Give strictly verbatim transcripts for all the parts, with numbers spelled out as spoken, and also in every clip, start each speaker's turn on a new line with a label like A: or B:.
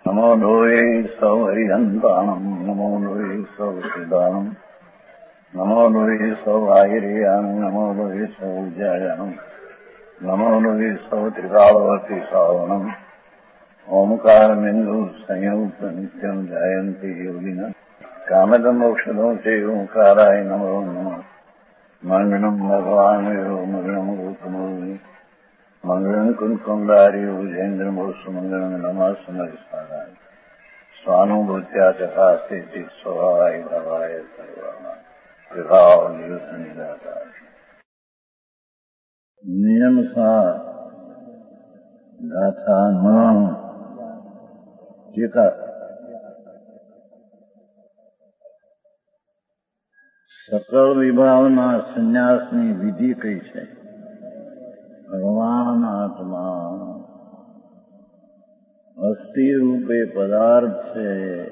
A: નમો લોહે સૌ હરિહંતાણમ નમો લોહે સૌ સિદ્ધાણમ નમો લોહે સૌ આહિર્યાન નમો લોહે સૌ જયાનમ નમો લોહે સૌ ત્રિકાળવર્તી સાવનમ ઓમકારમિંદુ સંયુક્ત નિત્યમ જાયંતી યોગિના કામદ મોક્ષદો છે ઓંકારાય નમો નમઃ મંગળમ ભગવાન મંગળમ ગૌતમો મંગળમ કુંકુંડારી ઉજેન્દ્રમોષ મંગળમ નમઃ સમરિસ્વારાય સ્વાનુભૂત્યા ચકાસ્તે સ્વભાવાય ભવાય સર્વમાં વિભાવ નિયુત નિરાકાર નિયમ સા ગાથામાં ટીકા સકળ વિભાવના સંન્યાસની વિધિ કઈ છે? ભગવાન આત્મા અસ્થિ રૂપે પદાર્થ છે,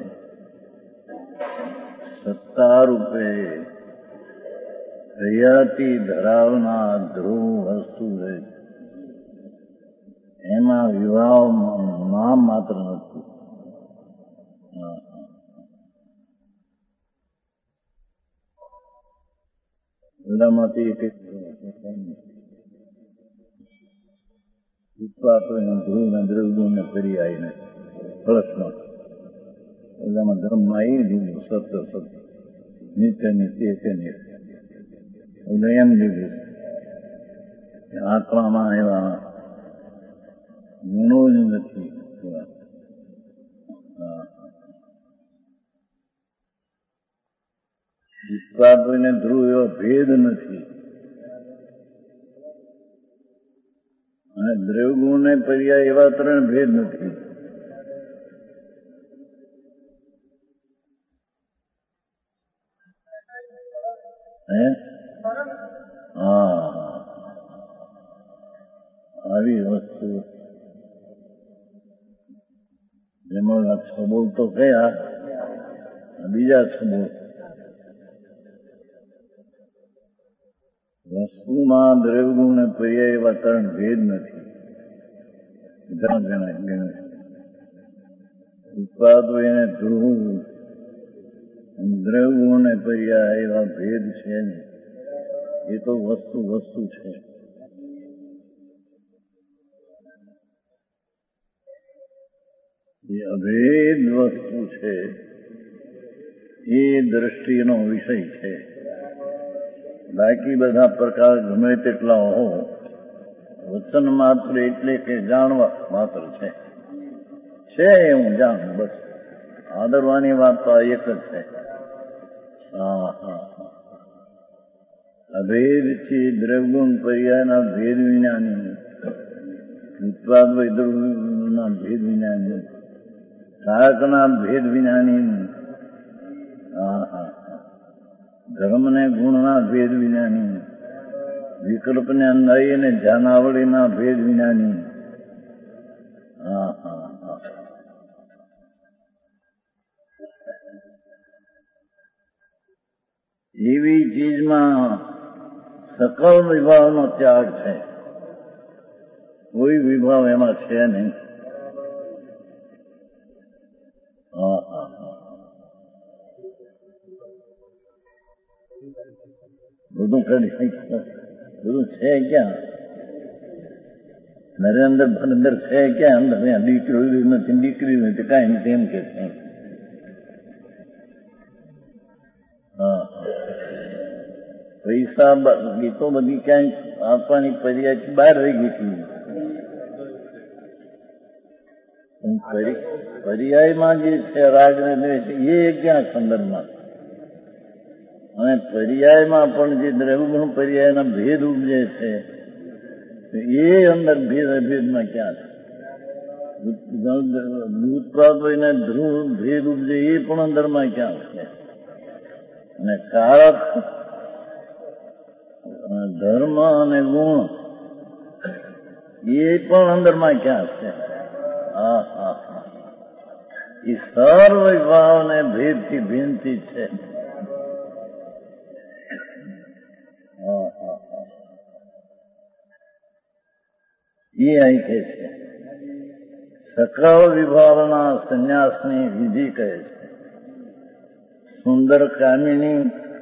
A: સત્તા રૂપે હયાતી ધરાવનાર ધ્રુવ વસ્તુ છે. એમાં વિવાહ નામ માત્ર નથી. એટલામાંથી ધ્રુવ ને દ્રવ્ય ને ફરી આવીને પ્રશ્ન એટલામાં ધર્મમાં એ લીધું સત્ય સત્ય નિત્ય નિત્ય કે નિત્ય એટલે એમ લીધું આત્મામાં એવા ગુણો જ નથી. ઉત્પાદને ધ્રુવ એવો ભેદ નથી અને દ્રવ્યગુણ ને પર્યાય એવા ત્રણ ભેદ નથી. હે હા આવી વસ્તુ જેમાં છબોલ તો કયા બીજા છબોલ વસ્તુમાં દ્રવ્યગુણ ને પર્યાય એવા ત્રણ ભેદ નથી. ઉત્પાદો એને ધ્રુવ દ્રવ્યગુણ ને પર્યાય એવા ભેદ છે ને એ તો વસ્તુ વસ્તુ છે. એ અભેદ વસ્તુ છે. એ દ્રષ્ટિનો વિષય છે. બાકી બધા પ્રકાર ગમે તેટલા હો વચન માત્ર એટલે કે જાણવા માત્ર છે. છે હું જાણું બસ. આદરવાની વાત તો આ એક જ છે. હા હા અભેદ છે. દ્રવ્યગુણ પર્યાયના ભેદ વિજ્ઞાની, ઉત્પાદ વૈદ્રના ભેદ વિજ્ઞાની, કારકના ભેદ વિજ્ઞાની, હા હા ધર્મ ને ગુણના ભેદ વિજ્ઞાની, વિકલ્પ ને નય અને જાનાવળીના ભેદ વિજ્ઞાની. હા હા હા એવી ચીજમાં સકળ વિભાવનો ત્યાગ છે. કોઈ વિભાવ એમાં છે નહીં. હા હા હા બધું કરી બધું છે ક્યાં? નરેન્દ્ર અંદર છે ક્યાં? અંદર દીકરી નથી, દીકરી નથી, કાંઈ નથી એમ કે છે. હા પૈસા ગીતો બધી ક્યાંય આપવાની પર્યાય બહાર રહી ગઈ હતી. પર્યાયમાં જે છે રાગ ને દ્વેષ એ ક્યાં સંદર્ભમાં? અને પર્યાયમાં પણ જે દ્રવ્યગુણ પર્યાયના ભેદ ઉપજે છે એ અંદર ભેદ અભેદમાં ક્યાં છે? ઉત્પાદ હોય ધ્રુવ ભેદ ઉપજે એ પણ અંદરમાં ક્યાં છે? અને કારક ધર્મ અને ગુણ એ પણ અંદરમાં ક્યાં છે? હા હા હા એ સર્વ વિભાવ ને ભેદથી ભિન્નથી છે. એ અહીં કે છે સકળ વિભાવના સંન્યાસની વિધિ કહે છે. સુંદર કામિની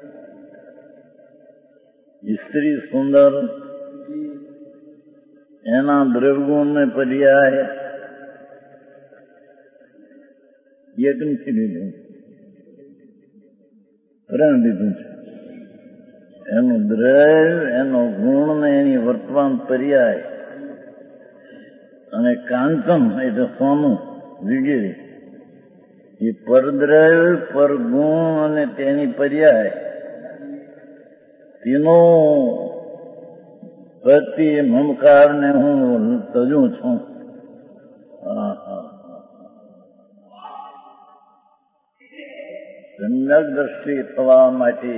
A: સ્ત્રી સુંદર, એના દ્રવ્યગુણને પર્યાય એક નથી લીધું, ત્રણ લીધું છે. એનું દ્રવ્ય, એનો ગુણ ને એની વર્તમાન પર્યાય અને કાંચન એટલે સોનું વગેરે એ પરદ્રવ્ય, પરગુણ અને તેની પર્યાય તેનો પ્રતિ મમકારને હું તજું છું. સમ્યક દ્રષ્ટિ થવા માટે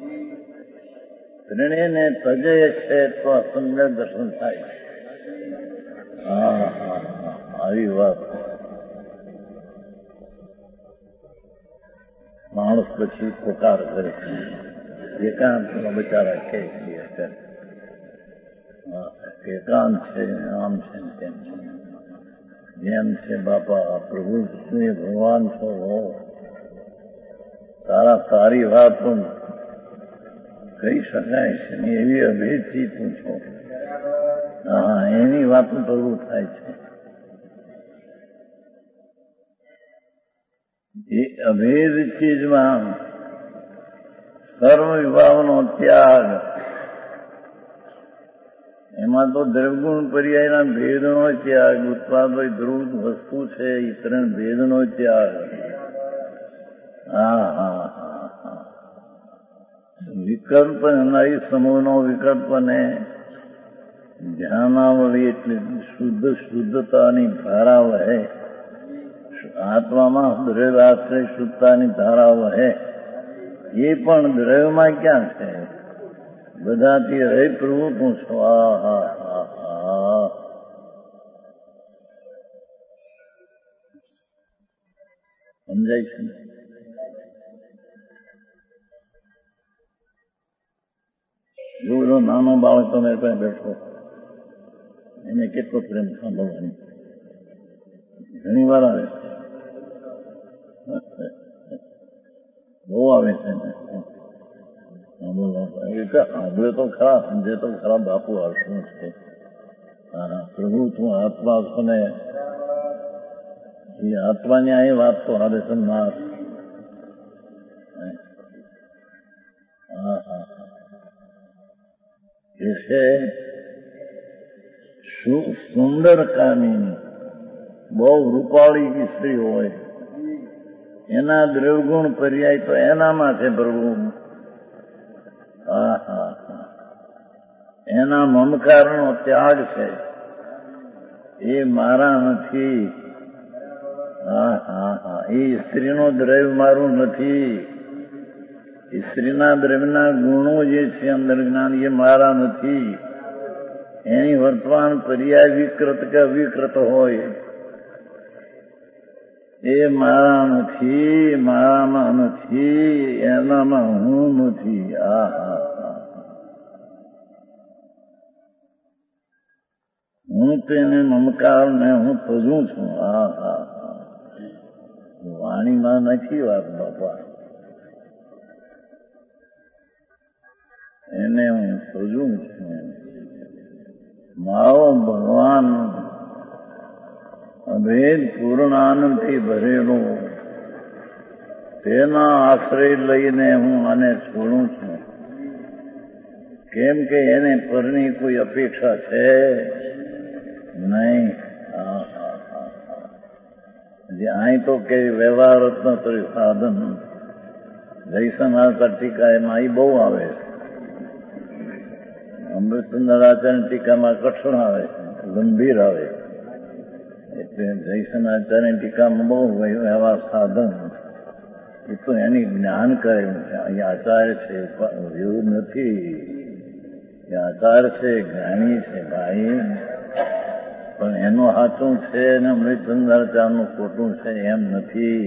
A: ત્રણેયને તજે છે તો સમ્યક દર્શન થાય. હા હા હા આવી વાત. માણસ પછી પોકાર કરે એકાંત બચારા કે એકાંત છે, આમ છે તેમ છે, જેમ છે બાપા પ્રભુ ભગવાન છો, તારા તારી વાત પણ કહી શકાય છે ને એવી અભેદથી તું છો. હા એની વાત પ્રભુ થાય છે. એ અભેદ ચીજમાં સર્વ વિભાવનો ત્યાગ, એમાં તો દ્રવ્યગુણ પર્યાયના ભેદનો ત્યાગ, ઉત્પાદ ધ્રુવ વસ્તુ છે એ ત્રણ ભેદનો ત્યાગ. હા હા હા હા વિકલ્પ નરી સમૂહનો વિકલ્પને ધ્યાનાવળી એટલે શુદ્ધ શુદ્ધતાની ધારા વહે. આત્મામાં દ્રવ્ય આશ્રય શુદ્ધતાની ધારા વહે. એ પણ દ્રવ્યમાં ક્યાં છે? બધાથી હે પ્રભુ તું છો. આ હા હા હા સમજાય છે ને? જો બધો નાનો બાળક તમે પાસે બેઠો, એને કેટલો પ્રેમ સાંભળવાની ઘણી વાર આવે છે, બહુ આવે છે ને. સાંભળે તો ખરા, સમજે તો ખરા બાપુ આ શું છે. હા પ્રભુ તું આત્મા છો ને એ આત્માની અહીં વાત તો આવે છે નાથ. હા હા એ છે સુંદર કામિની, બહુ રૂપાળી સ્ત્રી હોય, એના દ્રવ્યગુણ પર્યાય તો એનામાં છે પ્રભુ. હા હા હા એના મમકારનો ત્યાગ છે, એ મારા નથી. હા હા હા એ સ્ત્રીનો દ્રવ્ય મારું નથી. સ્ત્રીના દ્રવ્યના ગુણો જે છે અંદર જ્ઞાન એ મારા નથી. એની વર્તમાન પર્યાય વિકૃત કે અવિકૃત હોય એ મારા નથી, મારામાં નથી, એનામાં હું નથી. આ હા હા હું તેને મમકાર ને હું તજું છું. હા હા હા વાણીમાં નથી વાત બાપા, એને હું તજું છું. મારો ભગવાન અભેદ પૂર્ણ આનંદથી ભરેલો, તેના આશ્રય લઈને હું આને છોડું છું. કેમ કે એને પરની કોઈ અપેક્ષા છે નહીં. હા હા હા જે અહીં તો કે વ્યવહાર રત્ન તો સાધન જયસનાથ ટીકા એમાં એ બહુ આવે છે. અમૃતચંદ્ર આચાર્ય ટીકામાં કઠણ આવે છે, ગંભીર આવે. એટલે જયસનાચાર્ય ટીકામાં બહુ વ્યવહાર સાધન એ તો એની જ્ઞાન કરેલું છે. અહીંયા આચાર્ય છે એવું નથી, એ આચાર છે, જ્ઞાની છે ભાઈ. પણ એનું સાચું છે ને અમૃતચંદ્રાચાર્યનું ખોટું છે એમ નથી.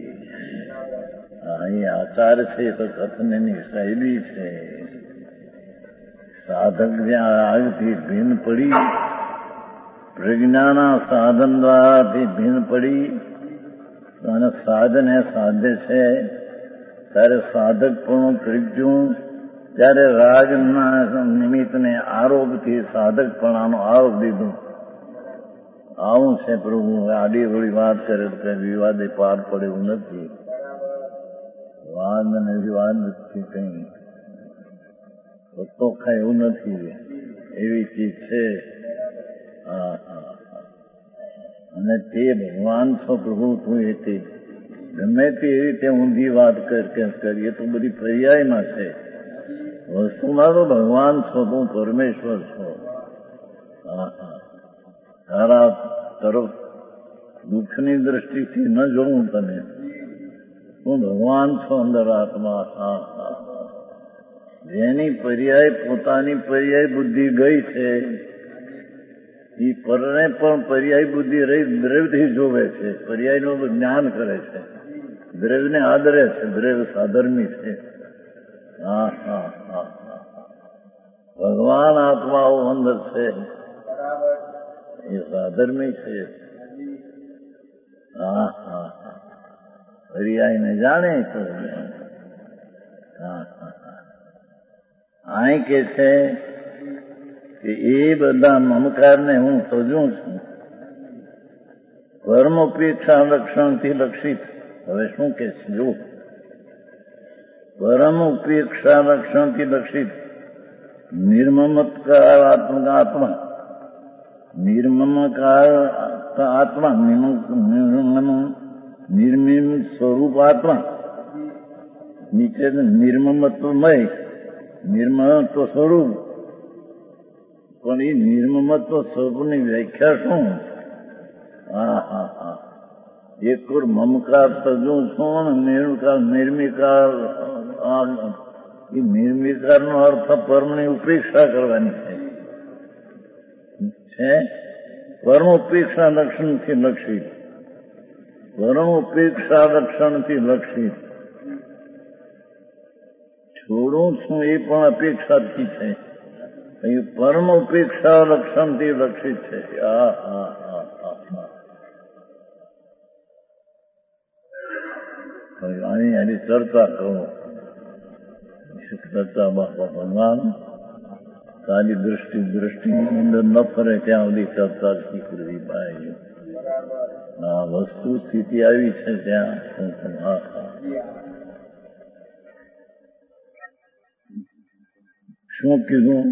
A: અહીં આચાર છે તો કથનની શૈલી છે. સાધક જ્યાં આગથી ભીન પડી પ્રજ્ઞાના સાધન દ્વારાથી ભીન પડી અને સાધન એ સાધ્ય છે ત્યારે સાધકપણું ત્રીજું, ત્યારે રાગના નિમિત્તને આરોપથી સાધકપણાનો આરોપ દીધો. આવું છે પ્રભુ. આડી વળી વાત કરે તો કઈ વિવાદે પાર પડે એવું નથી. વાદ અને વિવાદ નથી, કઈ તો ખાય એવું નથી. એવી ચીજ છે. હા હા અને તે ભગવાન છો પ્રભુ, તું એ તે ગમે તે રીતે ઊંધી વાત કરીએ તો બધી પર્યાયમાં છે. વસ્તુમાં તો ભગવાન છો, તું પરમેશ્વર છો. હા હા તારા તરફ દુઃખની દ્રષ્ટિથી ન જોઉં તને, તું ભગવાન છો અંદર આત્મા. હા હા જેની પર્યાય પોતાની પર્યાય બુદ્ધિ ગઈ છે એ પરને પણ પર્યાય બુદ્ધિ રહી દ્રવ્યથી જોવે છે, પર્યાયનું જ્ઞાન કરે છે, દ્રવ્યને આદરે છે. દ્રવ્ય સાધર્મી છે. હા હા હા ભગવાન આત્માઓ અંદર છે એ સાધર્મી છે. હા હા પર્યાયને જાણે તો. હા હા અહીં કે છે કે એ બધા મમકારને હું તજું છું પરમોપેક્ષા લક્ષણથી લક્ષિત. હવે શું કે છે જો, પરમોપેક્ષા લક્ષણથી લક્ષિત નિર્મમત્કાર આત્મા, નિર્મમકાર આત્મા, નિર્મિમ સ્વરૂપ આત્મા, નીચે નિર્મમત્વમય, નિર્મમત્વ સ્વરૂપ. પણ એ નિર્મમત્વ સ્વરૂપની વ્યાખ્યા શું? હા હા હા એક મમકાર તજું છું, નિર્મકાર નિર્મિકાર. એ નિર્મિકારનો અર્થ પરમની ઉપેક્ષા કરવાની છે. પરમ ઉપેક્ષા લક્ષણથી લક્ષિત, પરમ ઉપેક્ષા લક્ષણથી લક્ષિત. છોડું છું એ પણ અપેક્ષાથી છે. અહીં પરમ ઉપેક્ષા લક્ષણથી લક્ષિત છે. હા હા હા હા આની આની ચર્ચા કરો. ચર્ચા બાપા ભગવાન તારી દૃષ્ટિ દૃષ્ટિની અંદર ન ફરે ત્યાં સુધી ચર્ચા શીખવી ભાઈ. આ વસ્તુ સ્થિતિ આવી છે ત્યાં. હા હા શું કીધું?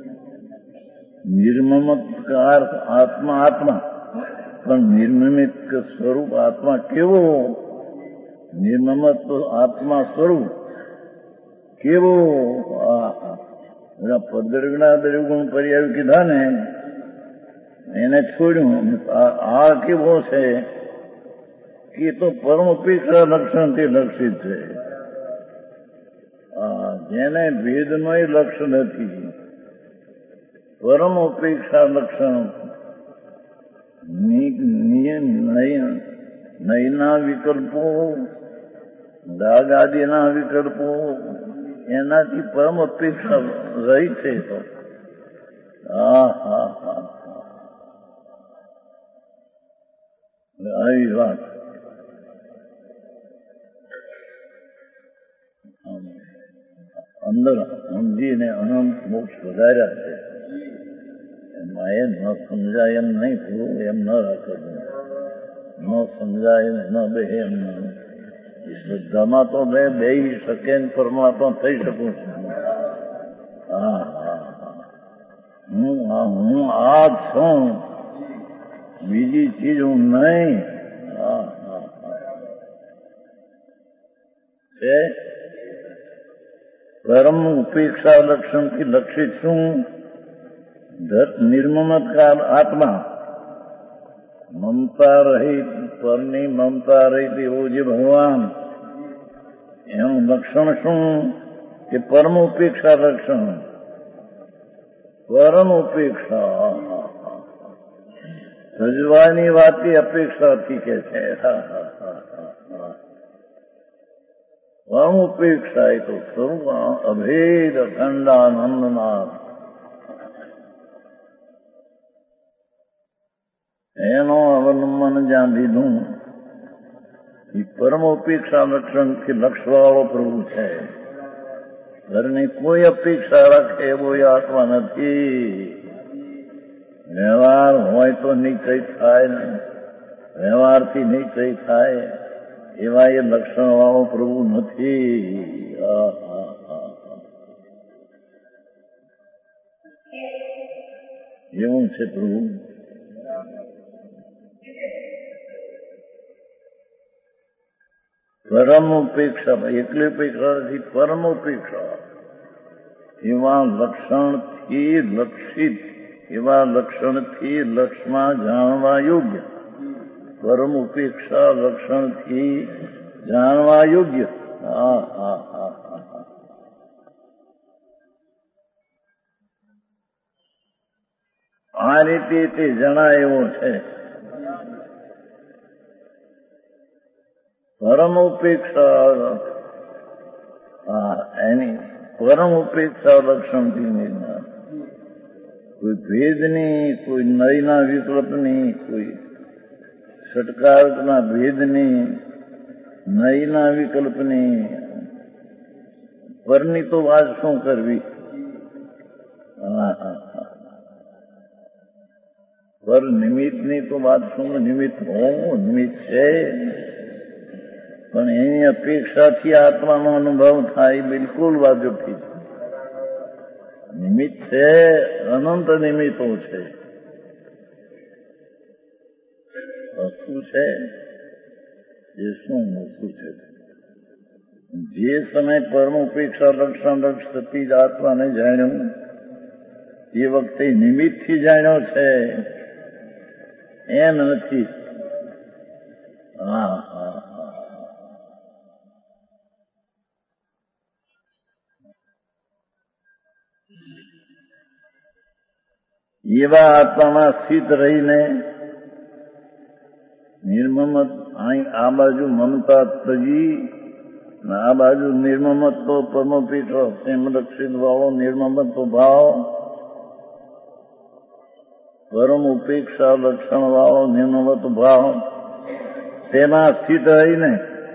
A: નિર્મમત્કાર આત્મા આત્મા, પણ નિર્મમિત સ્વરૂપ આત્મા કેવો? નિર્મમત્વ આત્મા સ્વરૂપ કેવો? પદર્ગણા દ્રવ્યગુણ પર્યાય કીધા ને એને છોડ્યું. આ કેવો છે કે તો પરમ ઉપેક્ષા લક્ષણથી લક્ષિત છે. જેને ભેદનો લક્ષ નથી, પરમ ઉપેક્ષા લક્ષણ. નયના વિકલ્પો, દાગ આદિના વિકલ્પો એનાથી પરમ અપેક્ષા રહી છે. તો હા હા હા આવી વાત. અંદર સમજીને અનંત મોક્ષ વધાર્યા છે. એમાં એ ન સમજાય એમ નહીં પૂરું, એમ ન રાખવું. ન સમજાય ન બે એમ શ્રદ્ધામાં તો મેં બે શકે પરમાત્મા થઈ શકું છું. હા હા હું હું આ છું, બીજી ચીજ હું નહીં. હા હા છે પરમ ઉપેક્ષા લક્ષણથી લક્ષિત શું? નિર્મમત્કાર આત્મા, મમતા રહિત, પરની મમતા રહિત એવો જે ભગવાન, એનું લક્ષણ શું? કે પરમ ઉપેક્ષા લક્ષણ. પરમ ઉપેક્ષા સજવાની વાત અપેક્ષાથી કે છે. પરમ ઉપેક્ષા એ તો સ્વરૂપ અભેદ અખંડાનંદનાથ. એનો અવલંબન જ્યાં લીધું એ પરમોપેક્ષા લક્ષણથી લક્ષવાળો પ્રભુ છે. ઘરની કોઈ અપેક્ષા રાખે એવો એ આત્મા નથી. વ્યવહાર હોય તો નિશ્ચય થાય ને, વ્યવહારથી નિશ્ચય થાય એવા એ લક્ષણ વાળો પ્રભુ નથી. એવું છે પ્રભુ. પરમ ઉપેક્ષા, એકલી ઉપેક્ષા નથી, પરમ ઉપેક્ષા એવા લક્ષણથી લક્ષિત, એવા લક્ષણથી લક્ષમાં જાણવા યોગ્ય. પરમ ઉપેક્ષા લક્ષણથી જાણવા યોગ્ય. હા હા હા હા આ રીતે તે જણાય એવો છે. પરમ ઉપેક્ષા, હા એની પરમ ઉપેક્ષા લક્ષણથી નિર્ણય. કોઈ ભેદની, કોઈ નયના વિકલ્પની, કોઈ ષટકારના ભેદની, નયના વિકલ્પની, પરની તો વાત શું કરવી. હા હા હા પર નિમિત્તની તો વાત શું, નિમિત્ત હોવું નિમિત્ત છે, પણ એની અપેક્ષાથી આત્માનો અનુભવ થાય બિલકુલ વાજબી છે. નિમિત્ત છે, અનંત નિમિત્તો છે. વસ્તુ છે એ શું વસ્તુ છે? જે સમય પરમ ઉપેક્ષા લક્ષણ લક્ષ થતી જ આત્માને જાણ્યું એ વખતે નિમિત્તથી જાણ્યો છે એમ નથી. હા હા હા એવા આત્મામાં સ્થિત રહીને નિર્મમત, આ બાજુ મમતા તજી ને આ બાજુ નિર્મમત્વ, પરમોપેક્ષા સંરક્ષિત વાળો નિર્મમત્વ ભાવ, પરમ ઉપેક્ષા લક્ષણ વાળો નિર્મમત્વ ભાવ, તેમાં સ્થિત રહીને,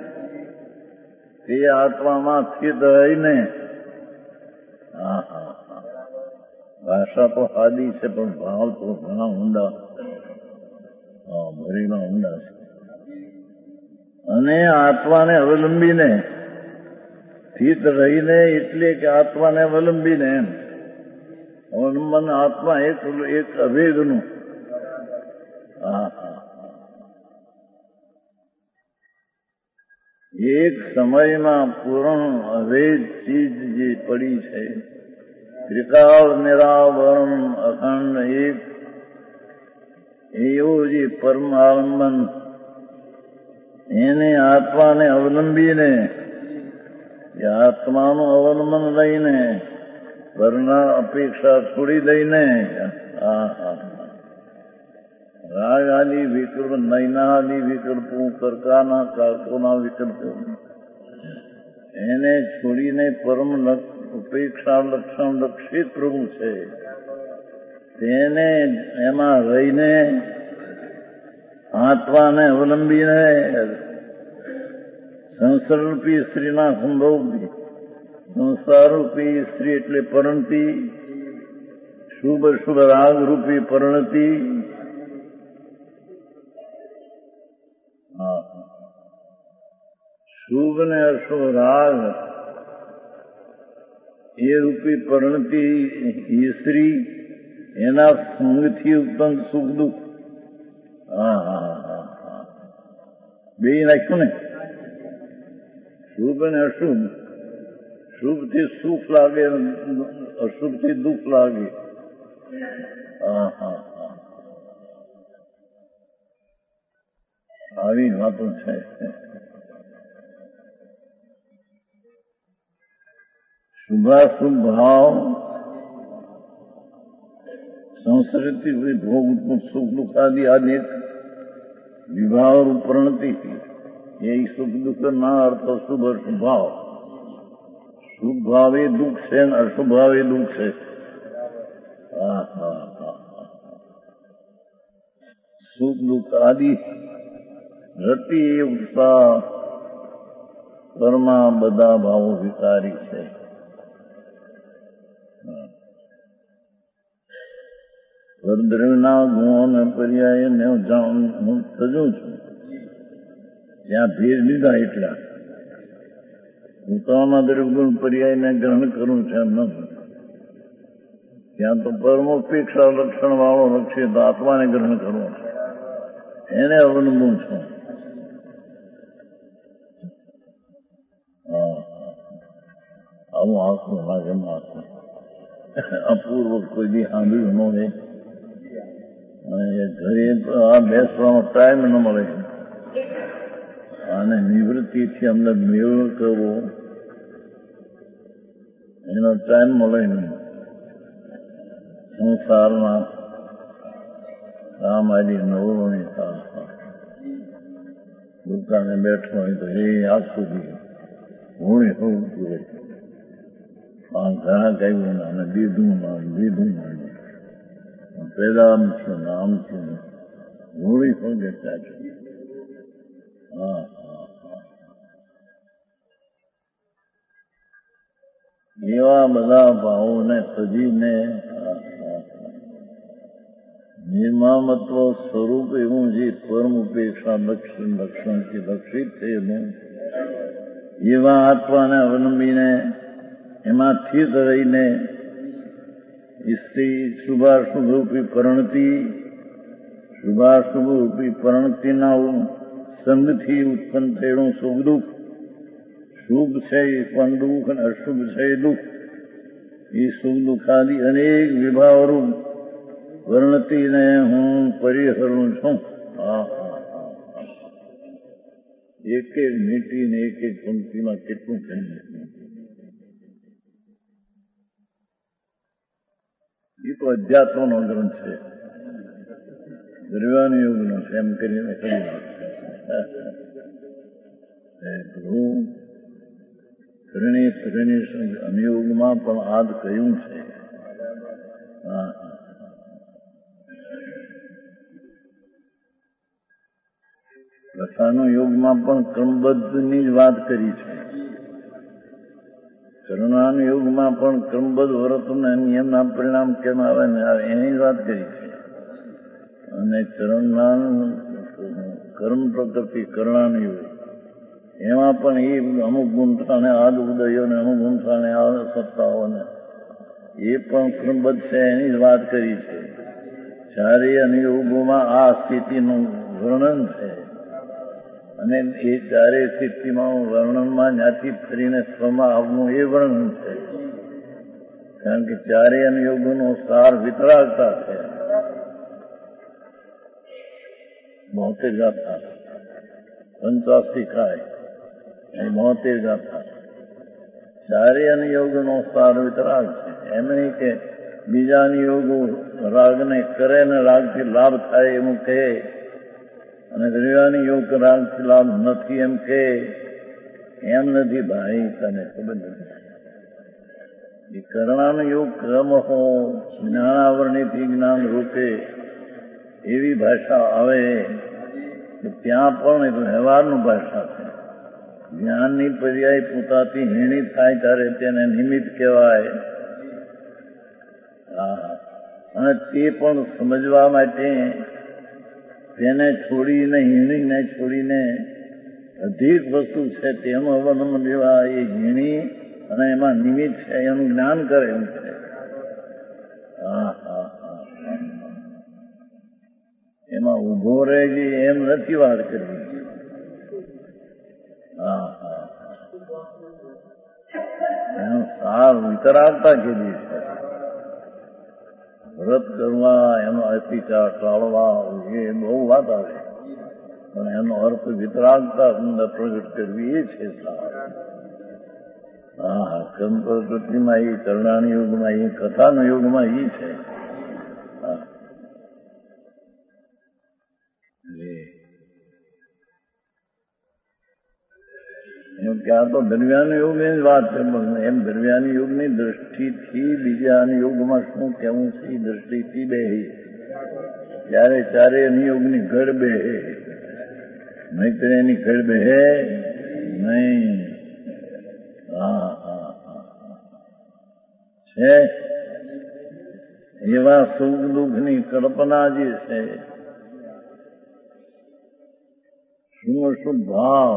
A: તે આત્મામાં સ્થિત રહીને, હા હા હા ભાષા તો સાદી છે પણ ભાવ તો ઘણા ઊંડા, હા ભરેલા ઊંડા છે. અને આત્માને અવલંબીને સ્થિત રહીને, એટલે કે આત્માને અવલંબીને, એમ અવલંબન આત્મા એક એક અભેદનું. હા હા એક સમયમાં પૂર્ણ અભેદ ચીજ જે પડી છે, ત્રિકાળ નિરાવરણ અખંડ એક, એવું જે પરમાવલંબન, એને આત્માને અવલંબીને, આત્માનું અવલંબન લઈને, પરના અપેક્ષા છોડી દઈને, હા હા રાગ આદિ વિકલ્પ, નયના આદિ વિકલ્પો, કર્કાના કાકોના વિકલ્પો, એને છોડીને પરમ ઉપેક્ષા લક્ષણ લક્ષિત પ્રભુ છે, તેને એમાં રહીને આત્માને અવલંબીને સંસારરૂપી સ્ત્રીના સંભોગથી, સંસારરૂપી સ્ત્રી એટલે પરણતી, શુભ શુભ રાગરૂપી પરણતી, હા શુભ ને અશુભ રાગ એ રૂપી પરણતી એ સ્ત્રી, એના સંગથી ઉત્પન્ન સુખ દુઃખ, હા હા હા હા બે નાખ્યું ને, શુભ ને અશુભ, શુભથી સુખ લાગે, અશુભથી દુઃખ લાગે. હા હા હા આવી વાતો છે. શુભાશુભ ભાવ સંસ્કૃતિ ભોગ સુખ દુઃખ આદિ અનેક વિભાવ પ્રણતિ, એ સુખ દુઃખ ના અર્થ શુભ અશુભ ભાવ. શુભ ભાવ એ દુઃખ છે ને અશુભ ભાવ એ દુઃખ છે. હા હા હા સુખ દુઃખ આદિ રતિ ઉત્સાહ પરમાં બધા ભાવો વિકારી છે. દ્રવ્યના ગુણોને પર્યાય ને હું સજું છું. ત્યાં ભેદ લીધા એટલા પોતાના દ્રવ્યગુણ પર્યાયને ગ્રહણ કરવું છે એમ નથી. ત્યાં તો પરમોપેક્ષા લક્ષણ વાળો લક્ષિત આત્માને ગ્રહણ કરવો છે, એને અવલંબન છું. આવું આખું લાગે માથું અપૂર્વ કોઈ બી સાંભળ્યું ન હોય અને ઘરે આ બેસવાનો ટાઈમ ન મળે અને નિવૃત્તિથી અમને મેળ કરવો એનો ટાઈમ મળે નહીં. સંસારના કામ આદિ નવરોની દુકાને બેઠો હોય તો એ આજ સુધી હું હોવું જોઈએ. આ ઘણા કહ્યું અને દીધું ના દીધું ના પેલા આમ છે ને આમ છે ને હોળી હોગે સાચું. હા એવા બધા ભાવોને તજીને નિર્મામત્વ સ્વરૂપ એવું જે પરમ ઉપેક્ષા લક્ષણ લક્ષણથી લક્ષિત થયેલું એવા આત્માને અવલંબીને એમાં સ્થિત રહીને સ્ત્રી શુભાશુભ રૂપી પરિણતિ શુભાશુભ રૂપી પરિણતિના સંગથી ઉત્પન્ન થયેલું સુખ દુઃખ, શુભ છે એ પણ દુઃખ અને અશુભ છે એ દુઃખ, એ સુખ દુઃખાદી અનેક વિભાવરૂપ વર્ણતિને હું પરિહરું છું. હા એક એક મીટીને એક એક પંક્તિમાં કેટલું કહી એ તો અધ્યાત્મનો ગ્રંથ છે, દ્રવ્યાન યોગનો છે એમ કરીને કહ્યું. ત્રણેય ત્રણેય અનુયોગમાં પણ આદ કહ્યું છે. હા કથાનો યોગમાં પણ ક્રમબદ્ધની જ વાત કરી છે. ચરણાન યોગમાં પણ ક્રમબદ્ધ વ્રતના નિયમના પરિણામ કેમ આવે ને એની વાત કરી છે. અને ચરણનાન કર્મ પ્રકૃતિ કરણાન યોગ એમાં પણ એ અમુક ગુંઠાને આદ ઉદયો ને અમુક ગુંઠાને આ સત્તાઓને એ પણ ક્રમબદ્ધ છે એની જ વાત કરી છે. ચારેય અનુયોગોમાં આ સ્થિતિનું વર્ણન છે અને એ ચારેય સ્થિતિમાં વર્ણનમાં જ્યાંથી ફરીને સ્વમાં આવવું એ વર્ણન છે. કારણ કે ચારેય અનુયોગોનો સાર વિતરાગતા છે. બોતેર ગાથા પંચાસી ખાય એ બોતેર ગાથા ચારેય અનુયોગનો સાર વિતરાગ છે. એમ નહીં કે બીજા અનુયોગો રાગને કરે ને રાગથી લાભ થાય એવું કહે અને દ્રવ્યાની યોગ રાગથી લાભ નથી એમ કે એમ નથી ભાઈ, તને ખબર નથી. એ કરણાનો યોગ ક્રમ હો જ્ઞાનાવરણીથી જ્ઞાન રૂપે એવી ભાષા આવે કે ત્યાં પણ એક વ્યવહારનું ભાષા છે. જ્ઞાનની પર્યાય પોતાથી હીણી થાય ત્યારે તેને નિમિત્ત કહેવાય. અને તે પણ સમજવા માટે તેને છોડીને હીણીને છોડીને અધિક વસ્તુ છે તેનું અવલંબન લેવા એ હીણી અને એમાં નિમિત્ત છે એનું જ્ઞાન કરે એમ છે. હા હા હા એમાં ઉભો રહે છે એમ નથી વાત કરવી. હા હા એનો સાર વિતરાગતા કીધી છે. વ્રત કરવા એનો અતિચાર ટાળવા એ બહુ વાત આવે પણ એનો અર્થ વિતરાગતા અંદર પ્રગટ કરવી એ છે સાર. હા હા કર્મ પ્રકૃતિમાં એ ચરણાની યુગમાં એ કથાનો યુગમાં એ છે. એમ કે આ તો દરમિયાન યુગની જ વાત છે. એમ દરમિયાન યુગની દ્રષ્ટિથી બીજા યુગમાં શું કહેવું છે એ દ્રષ્ટિથી બે ત્યારે ચારે નિયોગની ઘર બેહે, નહીતર એની ઘર બેહે નહીં. હા હા હા છે એવા સુખ દુઃખની કલ્પના જે છે, શુભ શુભ ભાવ,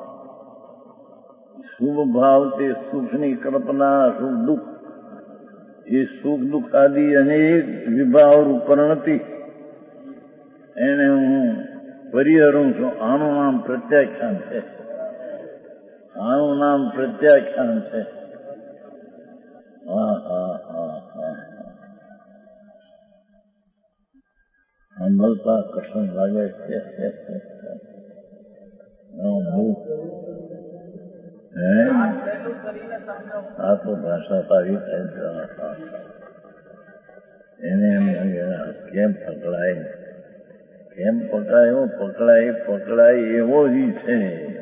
A: શુભ ભાવ તે સુખની કલ્પના, શુભ દુઃખ એ સુખ દુઃખ આદિ અનેક વિભાવ રૂપરણતિ એને હું પરિહરું છું. આનું નામ પ્રત્યાખ્યાન છે, આનું નામ પ્રત્યાખ્યાન છે. હા હા હા હા સાંભળતા કસમ લાગે છે. આ તો ભાષા તારી થાય, એને એમ કેમ પકડાય, કેમ પકડાયો, પકડાય પકડાય એવો જ છે.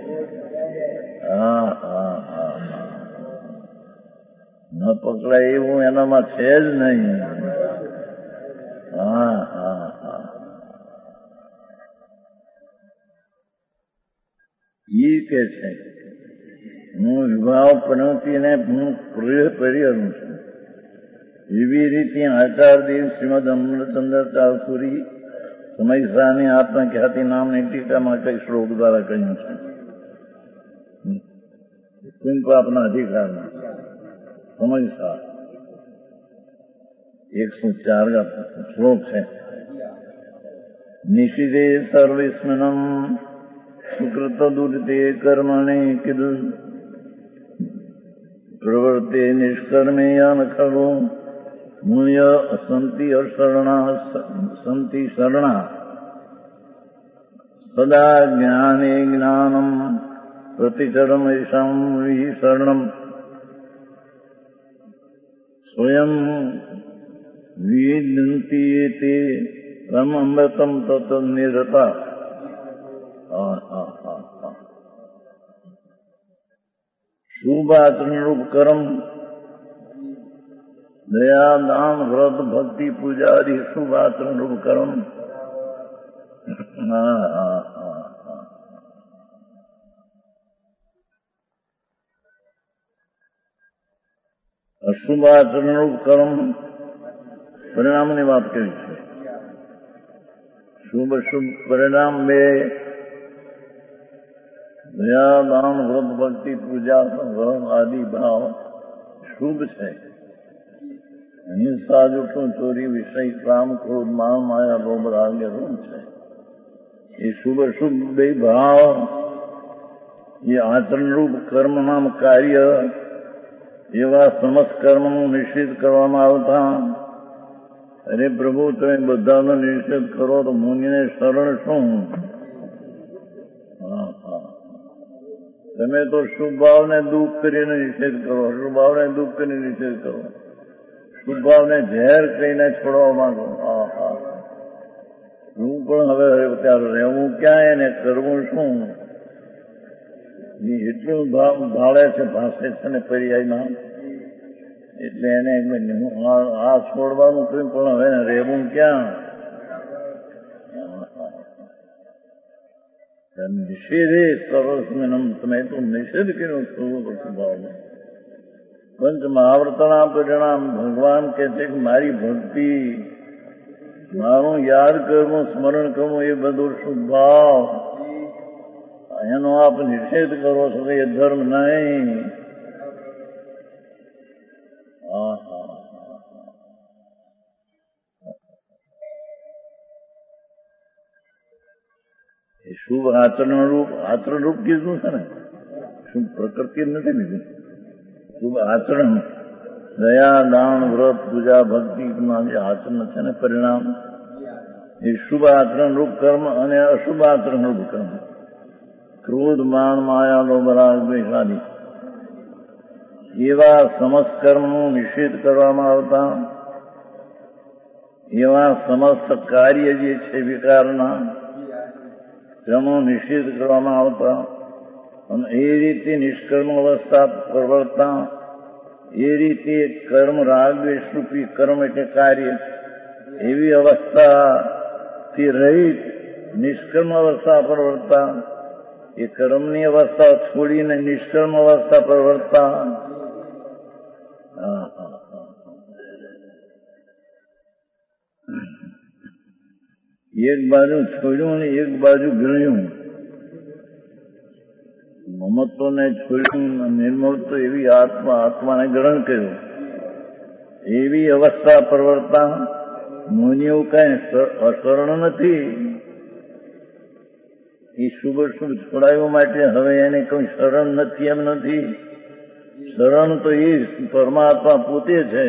A: હા હા હા હા ન પકડાય એવું એનામાં છે જ નહીં. હા હા હા એ કે છે હું વિભાવ પનવતીને હું પરિહરું છું. એવી રીતે આચાર્યદેવ શ્રીમદ અમૃતચંદ્ર ચારસુરી સમયસાની આત્મખ્યાતિ નામની ટીકામાં કઈ શ્લોક દ્વારા કહ્યું છે. કુંપાપના અધિકારમાં સમયસા એકસો ચાર શ્લોક છે. નિષિદે સર્વિસ્મનમ સુકૃત દુરિતે કર્મણે કીધું પ્રવર્તે નિષ્કર્મે યાન ખગો મૂલ્ય સંતિ અશરણા સંતિ શરણા સદા જ્ઞાને જ્ઞાનમ પ્રતિચરમ ઈશામ વિશરણમ સ્વયં વિદંતિ તે રમ અમૃતમ તત નિરતા. શુભ આચરણ રૂપ કર્મ, દયા દાન વ્રત ભક્તિ પૂજાદી શુભ આચરણ રૂપ કર્મ. હા હા હા હા અશુભ આચરણ રૂપ કર્મ પરિણામની વાત કરી છે. શુભ શુભ પરિણામ બે દયા દાન વ્રત ભક્તિ પૂજા સંગ્રહ આદિ ભાવ શુભ છે. હિંસા જૂઠું ચોરી વિષય કામ ક્રોધ માન માયા લોભ રાગ રૂપ છે. એ શુભ શુભ બે ભાવ એ આચરણ રૂપ કર્મ નામ કાર્ય એવા સમસ્ત કર્મનું નિષેધ કરવામાં આવતા અરે પ્રભુ તમે બધાનો નિષેધ કરો તો મુનિને શરણ શું? તમે તો શુભ ભાવને દુઃખ કરીને નિષેધ કરો, શુભ ભાવને દુઃખ કરીને નિષેધ કરો, શુભ ભાવને ઝેર કહીને છોડવા માંગો. હા હા હું પણ હવે ત્યારે રહેવું ક્યાં એને કરવું શું? એટલું ભાળે છે, ભાષે છે ને પર્યાયમાં, એટલે એને આ છોડવાનું કહ્યું પણ હવે રહેવું ક્યાં? નિષેધે સરસમેનમ તમે તો નિષેધ કર્યો સ્વભાવ. પંચ મહાવર્તના પરિણામ ભગવાન કે છે કે મારી ભક્તિ, મારું યાદ કરવું, સ્મરણ કરવું એ બધું શુભ ભાવ. એનો આપ નિષેધ કરો છો એ ધર્મ નહીં. એ શુભ આચરણ રૂપ આચરણ રૂપ કીધું છે ને, શુભ પ્રકૃતિ નથી લીધું. શુભ આચરણ દયા દાન વ્રત પૂજા ભક્તિ જે આચરણ છે ને પરિણામ એ શુભ આચરણ રૂપ કર્મ અને અશુભ આચરણ રૂપ કર્મ. ક્રોધ માન માયા લોભ રાગ દ્વેષ આદિ એવા સમસ્ત કર્મનું નિષેધ કરવામાં આવતા એવા સમસ્ત કાર્ય જે છે વિકારના તેનો નિષેધ કરવામાં આવતા અને એ રીતે નિષ્કર્મ અવસ્થા પ્રવર્તતા એ રીતે કર્મ રાગ દ્વેષ રૂપી કર્મ એટલે કાર્ય એવી અવસ્થા થી રહિત નિષ્કર્મ અવસ્થા પર વર્તા, એ કર્મની અવસ્થા છોડીને નિષ્કર્મ અવસ્થા પર વર્તા. એક બાજુ છોડ્યું ને એક બાજુ ગણ્યું. મમત્વને છોડ્યું, નિર્મળ તો એવી આત્મા આત્માને ગ્રહણ કર્યું. એવી અવસ્થા પરવર્તા. મુનિઓ કઈ અશરણ નથી. એ શુભ શુભ છોડાવવા માટે હવે એને કોઈ શરણ નથી એમ નથી. શરણ તો એ પરમાત્મા પોતે છે.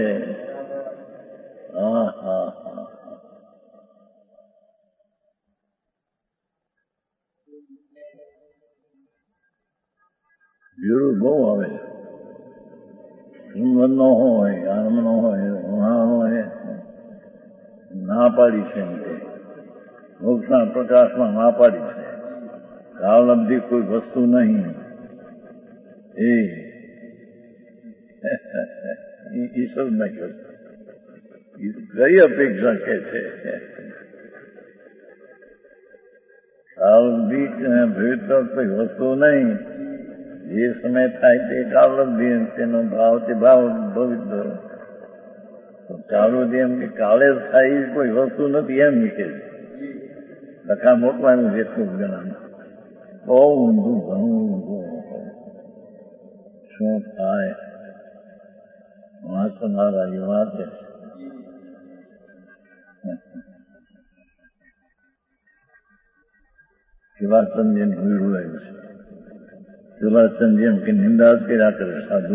A: હા હા હા વિરોધ બહુ આવે. સુંદર નો હોય, આનંદ નો હોય, ઉણા હોય, ના પાડી છે એમ કે મોક્ષના પ્રકાશમાં ના પાડી છે. કાળલબ્ધિ કોઈ વસ્તુ નહીં. એ ઈશ્વર ન કહ્યું. કઈ અપેક્ષા કે છે? કાળલબ્ધિ ભેદ કોઈ વસ્તુ નહીં. જે સમય થાય તે કાળલબ્ધિ, તેનો ભાવ તે ભાવ ભવિષ્ય. કાળલબ્ધિ એમ કે કાળે જ થાય એ કોઈ વસ્તુ નથી એમ કે છે. લખા મોકવાનું છે ખૂબ જણાનું. બહુ ઊંધું ઘણું ઊંધું. શું થાય વાંચનારા એ વાંચે. શિવાચંદ્યન ભૂલું આવ્યું છે. શિવાચંદ્યન કે નિંદા જ કર્યા કરે સાધુ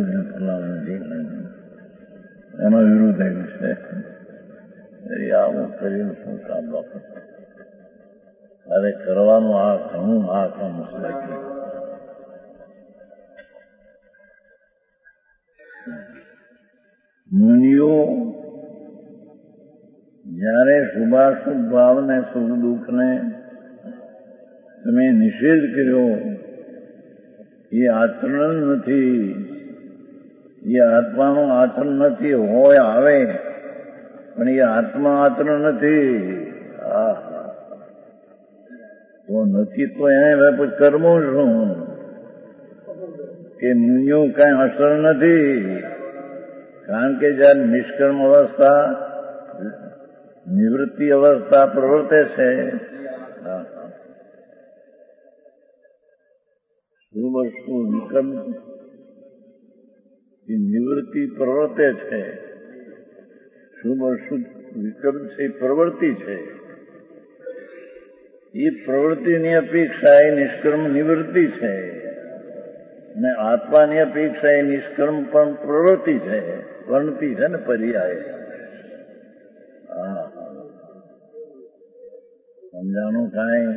A: એનો વિરોધ આવ્યું છે. આવું કરીને શું કામ બાપુ? અરે કરવાનું આ ઘણું આ કામ લાગ્યું. મુનિઓ જયારે શુભાશુભ ભાવને સુખ દુઃખને તમે નિષેધ કર્યો, એ આચરણ નથી. એ આત્માનું આચરણ નથી. હોય આવે પણ એ આત્મા આચરણ નથી. આ તો નથી તો એને કર્મો શું કે મુનિઓ કઈ અસર નથી. કારણ કે જયારે નિષ્કર્મ અવસ્થા નિવૃત્તિ અવસ્થા પ્રવર્તે છે, શુભ શુભ વિકલ્પ નિવૃત્તિ પ્રવર્તે છે. શુભ શુભ વિકલ્પ છે પ્રવૃત્તિ છે. એ પ્રવૃત્તિની અપેક્ષા એ નિષ્કર્મ નિવૃત્તિ છે, અને આત્માની અપેક્ષા એ નિષ્કર્મ પણ પ્રવૃત્તિ છે. વર્ણતિ છે ને પર્યાય. હા સમજાણું કાંઈ?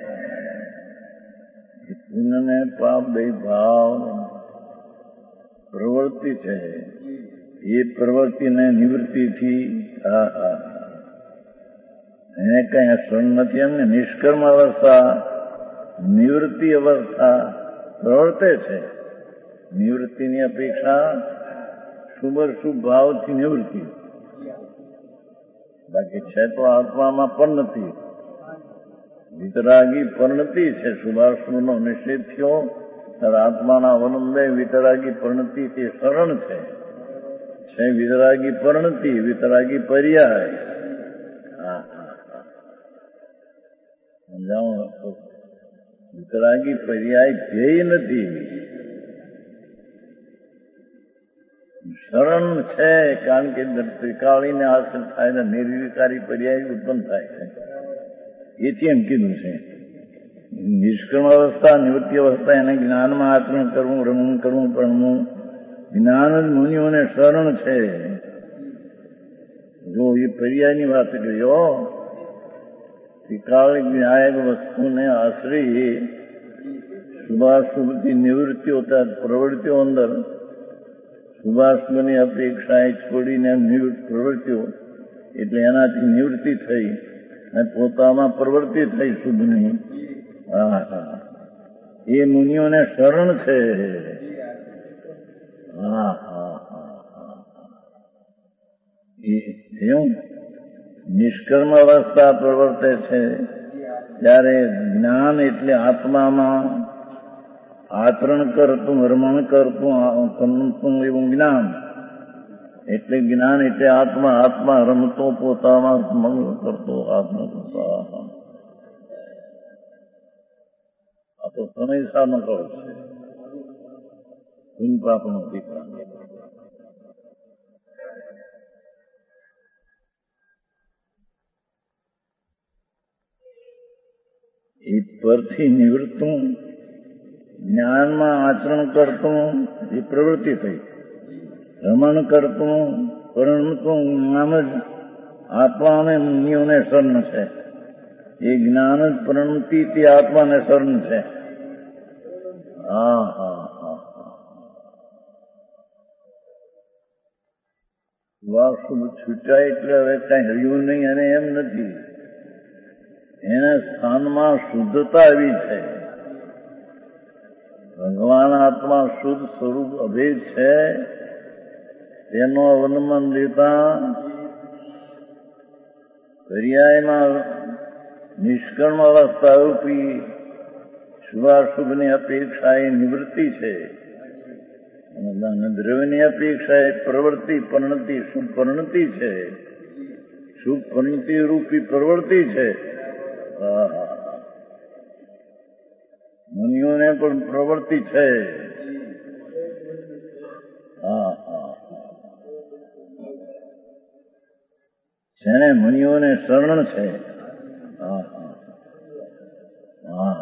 A: પુણ્ય ને પાપ બે ભાવ પ્રવૃત્તિ છે. એ પ્રવૃત્તિને નિવૃત્તિથી હા હા એને કઈ અસર નથી. એમને નિષ્કર્મ અવસ્થા નિવૃત્તિ અવસ્થા પ્રવર્તે છે. નિવૃત્તિની અપેક્ષા શુભ શુભ ભાવથી નિવૃત્તિ. બાકી છે તો આત્મામાં પણ નથી. વિતરાગી પરિણતિ છે. શુભાશુભનો નિષેધ થયો ત્યારે આત્માના અવલંબે વિતરાગી પરિણતિ તે શરણ છે. છે વિતરાગી પરિણતિ, વિતરાગી પર્યાય. હા સમજાવો. વિતરાગી પર્યાય ધ્યેય નથી, શરણ છે. કારણ કે ત્રિકાળીને આશ્રિત થાય ને નિર્વિકારી પર્યાય ઉત્પન્ન થાય છે. એથી એમ કીધું છે નિષ્કર્મ અવસ્થા નિવૃત્તિ અવસ્થા એને જ્ઞાનમાં આચરણ કરવું, રમવું કરવું, ભણવું, જ્ઞાન જ મુનિઓને શરણ છે. જો એ પર્યાયની વાત કર્યો, ત્રિકાળ જ્ઞાયક વસ્તુને આશ્રય શુભાશુભથી નિવૃત્તિઓ પ્રવૃત્તિઓ અંદર શુભાશુભની અપેક્ષાએ છોડીને નિવૃત્ત પ્રવૃત્તિઓ એટલે એનાથી નિવૃત્તિ થઈ અને પોતામાં પ્રવૃત્તિ થઈ શુભની. હા હા એ મુનિઓને શરણ છે. હા હા હા એ એવું નિષ્કર્મ અવસ્થા પ્રવર્તે છે ત્યારે જ્ઞાન એટલે આત્મામાં આચરણ કરતું રમણ કરતું એવું જ્ઞાન. એટલે જ્ઞાન એટલે આત્મા આત્મા રમતો પોતામાં મંગળ કરતો આત્મા કરતા. આ તો સમય સાનો કહો છે પાપનો દીકરા. એ પરથી નિવૃત્તું જ્ઞાનમાં આચરણ કરતું એ પ્રવૃત્તિ થઈ. રમણ કરતું પરણતું નામ જ આત્મા અને મુનિઓને શરણ છે. એ જ્ઞાન જ પ્રણતિ તે આત્માને શરણ છે. હા હા હા શુભ છૂટાય એટલે હવે કઈ રહ્યું નહીં અને એમ નથી. એના સ્થાનમાં શુદ્ધતા આવી છે. ભગવાન આત્મા શુદ્ધ સ્વરૂપ અભેદ છે. તેનો અવલંબન લેતા પર્યાયમાં નિષ્કર્મ અવસ્થા રૂપી શુભાશુભની અપેક્ષા એ નિવૃત્તિ છે. અને દ્રવ્યની અપેક્ષા એ પ્રવૃત્તિ પરિણતિ શુભ પરિણતિ છે. શુભ પરિણતિ રૂપી પ્રવૃત્તિ છે. મુનિઓને પણ પ્રવૃત્તિ છે. હા હા જેને મુનિઓને શરણ છે. હા હા હા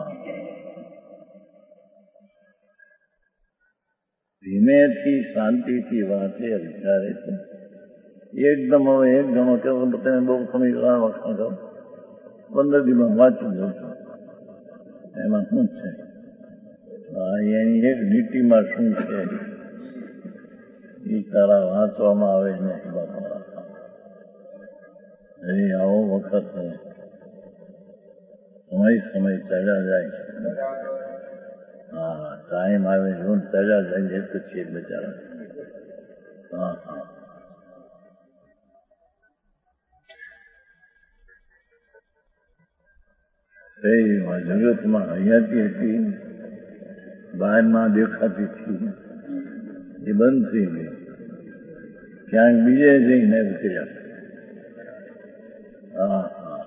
A: ધીમેથી શાંતિથી વાંચે વિચારે છે. એકદમ હવે એકદમ કેવું તમે બહુ સમય વખાણ કરો પંદર દિવસ વાંચી દઉં છું. એમાં શું છે એની એક નીતિમાં શું છે એ તારા વાંચવામાં આવે નથી બાપા. એ આવો વખત સમય સમય ચાલ્યા જાય છે. હા ટાઈમ આવે જો ચાલ્યા જાય છે તો છે બચારા. હા હા જગતમાં હયાતી હતી બહારમાં દેખાતી હતી એ બંધ થઈ ગઈ. ક્યાંક બીજે જઈને ઉતર્યા. હા હા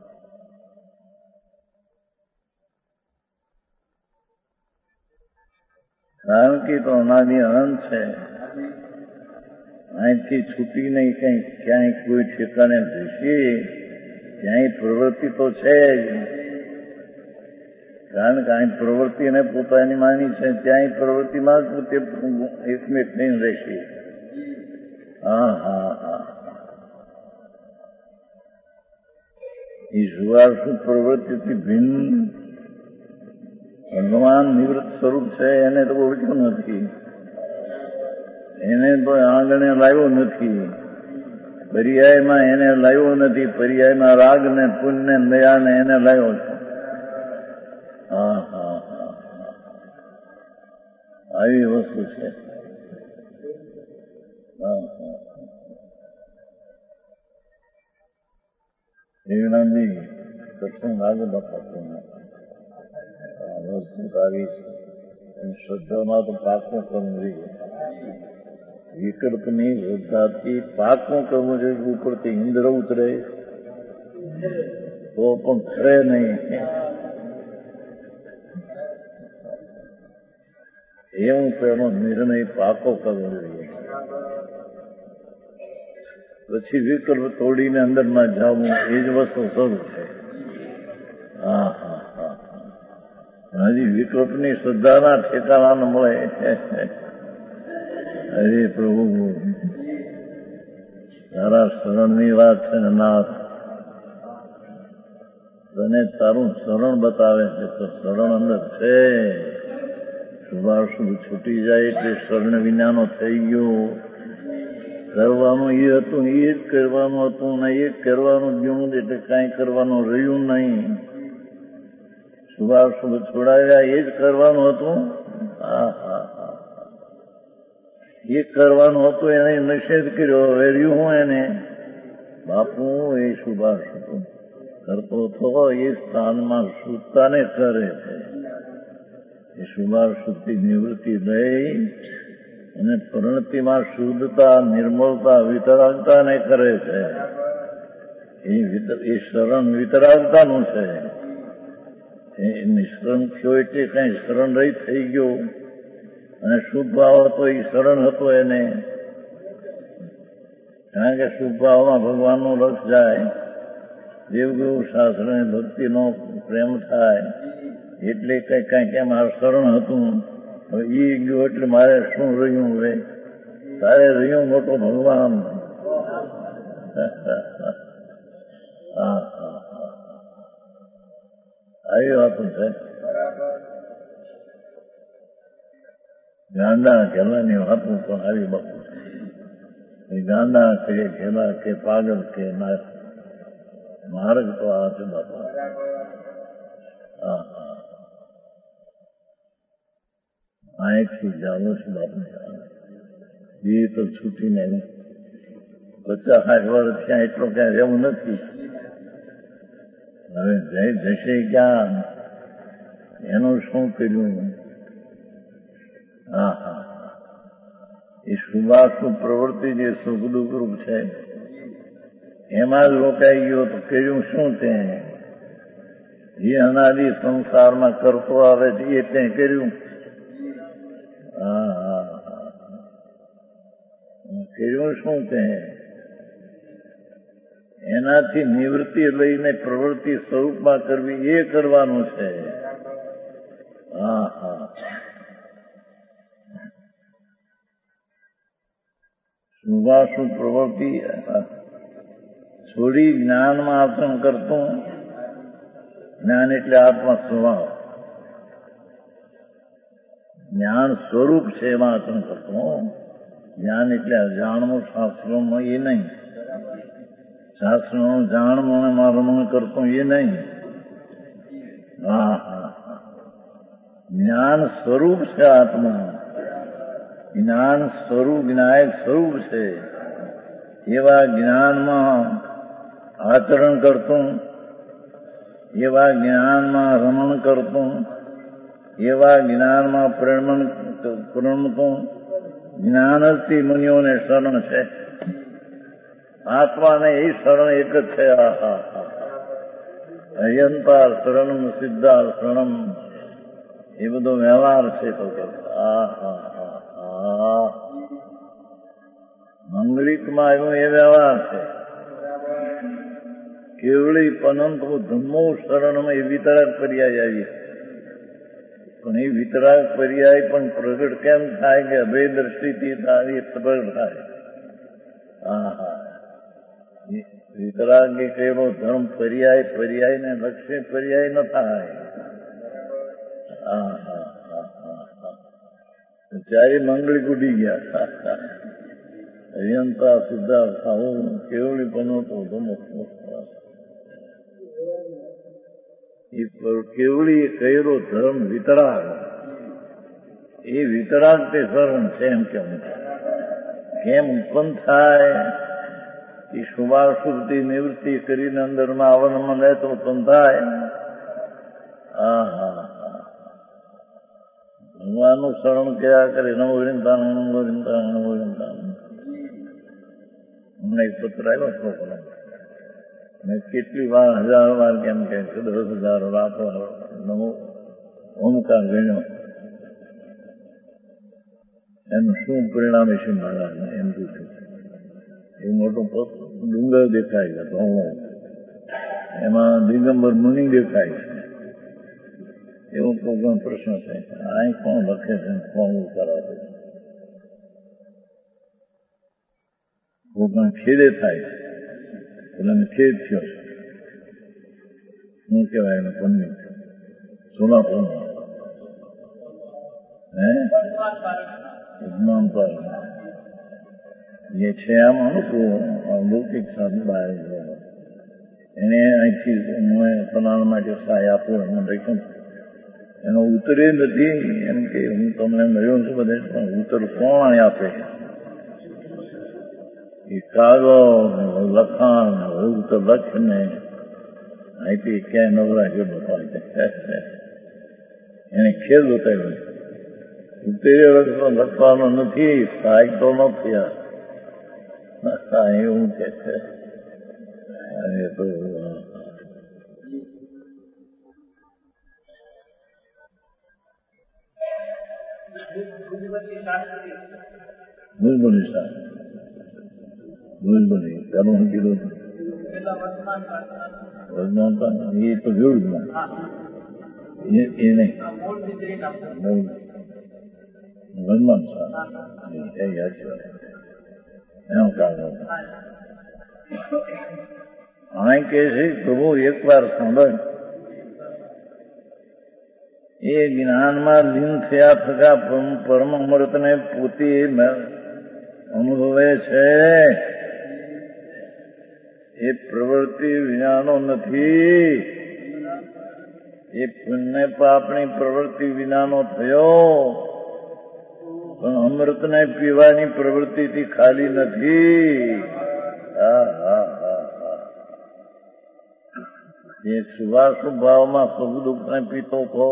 A: કારણ કે તો અનાદિ અનંત છે. અહીંથી છૂટીને કઈ ક્યાંય કોઈ ઠેકાણે જશે ક્યાંય પ્રવૃત્તિ તો છે જ. કારણ કે અહીં પ્રવૃત્તિ એને પોતાની માની છે ત્યાં પ્રવૃત્તિમાં જ તે એકમેક થઈને રહેશે. હા હા હા એ સુવાસુ પ્રવૃત્તિથી ભિન્ન ભગવાન નિવૃત્ત સ્વરૂપ છે. એને તો ઓળખ્યું નથી. એને તો આંગણે લાવ્યો નથી. પર્યાયમાં એને લાવ્યો નથી. પર્યાયમાં રાગ ને પુણ્ય ને દયા ને એને લાવ્યો છે. હા હા હા આવી વસ્તુ છે. હા હા એવનાની સત્સંગ આગળ બતાવતો આ વસ્તુ આવી છે. શ્રદ્ધામાં તો પાકું કરવું જોઈએ. વિકલ્પની શ્રદ્ધાથી પાકું કરવું જોઈએ. ઉપરથી ઇન્દ્ર ઉતરે તો પણ ખરે નહીં. એવું તો એનો નિર્ણય પાકો કરવો જોઈએ. પછી વિકલ્પ તોડીને અંદરમાં જવું એ જ વસ્તુ શરૂ છે. હા હા હા હજી વિકલ્પની શ્રદ્ધાના ઠેકાણા ન મળે. હરે પ્રભુ તારા શરણની વાત છે ને નાથ. તને તારું શરણ બતાવે છે તો શરણ અંદર છે. શુભાશુભ છૂટી જાય એટલે શરણ વિનાનો થઈ ગયો. કરવાનું એ હતું એ જ કરવાનું હતું ને એ કરવાનું ગયું એટલે કાંઈ કરવાનું રહ્યું નહીં. શુભાશુભ છોડાવ્યા એ જ કરવાનું હતું. હા હા હા એ કરવાનું હતું એને નિષેધ કર્યો. હવે રહ્યું હું એને બાપુ એ શુભાશુભ કરતો હતો એ સ્થાનમાં શુદ્ધતાને કરે છે. એ શુભાશુદ્ધથી નિવૃત્તિ લઈ અને પરિણતિમાં શુદ્ધતા, નિર્મળતા, વિતરાગતાને કરે છે. એ શરણ વિતરાગતાનું છે. એ નિષ્કરણ થયો એટલે કઈ શરણ રહી થઈ ગયો અને શુભ ભાવ હતો એ શરણ હતો એને. કારણ કે શુભ ભાવમાં ભગવાનનો રસ જાય, દેવગુરુ શાસ્ત્રની ભક્તિનો પ્રેમ થાય એટલે કઈ કઈ કે મારું શરણ હતું. હવે એ ગયું એટલે મારે શું રહ્યું? હવે તારે રહ્યું મોટો ભગવાન. હા હા આવી વાતો છે. ગાંડા ઘેલાની વાતો તો આવી બાપુ. ગાંડા કે ઘેલા કે પાગલ કે ના, માર્ગ તો આ છે બાપા. હા હા અહીંથી જાણો છું બાપુ. એ તો છૂટીને પચાસ સાઠ વર્ષ ત્યાં એટલો ક્યાં રહેવું નથી. હવે જય જશે ક્યાં, એનું શું કર્યું? હા હા એ શુભાશુભ પ્રવૃત્તિ જે સુખ દુઃખ રૂપ છે એમાં જ રોકાઈ ગયો તો કર્યું શું? તે જે અનાદિ સંસારમાં કરતો આવે છે એ તે કર્યું. હા હા કર્યું શું? તે એનાથી નિવૃત્તિ લઈને પ્રવૃત્તિ સ્વરૂપમાં કરવી એ કરવાનું છે. હા હા શુભાશુભ પ્રવૃત્તિ છોડી જ્ઞાનમાં આચરણ કરતું. જ્ઞાન એટલે આત્મા સ્વભાવ, જ્ઞાન સ્વરૂપ છે એમાં આચરણ કરતું. જ્ઞાન એટલે જાણવું શાસ્ત્રોમાં એ નહીં, શાસ્ત્રોનું જાણવું અને મારમણ કરતું એ નહીં. હા હા જ્ઞાન સ્વરૂપ છે આત્મા. જ્ઞાન સ્વરૂપ જ્ઞાયક સ્વરૂપ છે. એવા જ્ઞાનમાં આચરણ કરતું, એવા જ્ઞાનમાં રમણ કરતું, એવા જ્ઞાનમાં પ્રેમણ પ્રણમતું જ્ઞાન જ તે મુનિઓને શરણ છે. આત્માને એ શરણ એક જ છે. આ હા હા અયંતા શરણમ સિદ્ધા શરણમ એ બધો વ્યવહાર છે. તો કે આ હા હા હા મંગલિકમાં આવ્યું એ વ્યવહાર છે. કેવળી પનંતો ધમ્મો શરણમાં એ વિતરાગ પર્યાય આવી. પણ એ વિતરાગ પર્યાય પણ પ્રગટ કેમ થાય કે અભય દ્રષ્ટિથી થાય, પ્રગટ થાય. હા હા વિતરાગ એ કહેલો ધર્મ પર્યાય પર્યાય ને લક્ષ્ય પર્યાય ન થાય. હા હા હા હા હા ચારે મંગળી ઉડી ગયા. અયંતા સિદ્ધા ખાવું કેવળી બનો તો ધમો કેવળી કહેલો ધર્મ વિતરાગ. એ વિતરાગ તે શરણ છે. એમ કેમ કેમ ઉત્પન્ન થાય? એ શુભાશુભથી નિવૃત્તિ કરીને અંદરમાં આવરણમાં લે તો ઉત્પન્ન થાય. હા હા હા ભગવાનનું શરણ કયા કરે નમો વિરંતાન નમો વિરંતાન નમો વિરંતાન. હમણાં એક પત્ર આવ્યો છોકરો મેં કેટલી વાર હજાર વાર કેમ કે દસ હજાર રાતો નમો ઓમકાર ગણ્યો. એનું શું પરિણામ છે મહારાજને એમ પૂછ્યું. એ મોટો ડુંગર દેખાય છે ધોળો, એમાં દિગંબર મુનિ દેખાય છે. એવો કોઈ પ્રશ્ન છે. અહીં કોણ લખે છે, કોણ કરાવે છે? કોઈ ખેડે થાય છે. પેલાને ખેદ થયો છે. શું કહેવાય એને? પંડિત સોલાપુર હે ઉજ્ઞાનપાલ એ છે. આમ અનુકૂળ લૌકિક સાધુ બહાર એને અહીંથી પલાણ માટે સહાય આપું એમને લખ્યું. એનો ઉત્તરે નથી એમ કે હું તમને મળ્યો છું બધે, પણ ઉત્તર કોણ આપે? એ કાગળ લખાણ એવું તો લખ ને અહીંથી ક્યાંય નવરા ગયો એને ખેલ ઉતાર્યો ઉતર્યો રસ્તો લખવાનો નથી સહાય તો નથી આ એવું કે છે એ તો ભૂલભૂલી શાહ ભૂલભૂલી તારું શું કીધું વર્તમાન પાન એ તો જોયું જ એ નહીં વર્તમાન શાહ એ યાદ છે એનું કારણ આ કે છે પ્રભુ એક વાર સાંભળ એ જ્ઞાનમાં લીન થયા થતા પરમ અમૃતને પોતે અનુભવે છે એ પ્રવૃત્તિ વિનાનો નથી એ પુણ્ય પાપની પ્રવૃત્તિ વિનાનો થયો પણ અમૃતને પીવાની પ્રવૃત્તિથી ખાલી નથી હા હા હા હા એ શુભાશુભ ભાવમાં સુખ દુઃખને પીતો કહો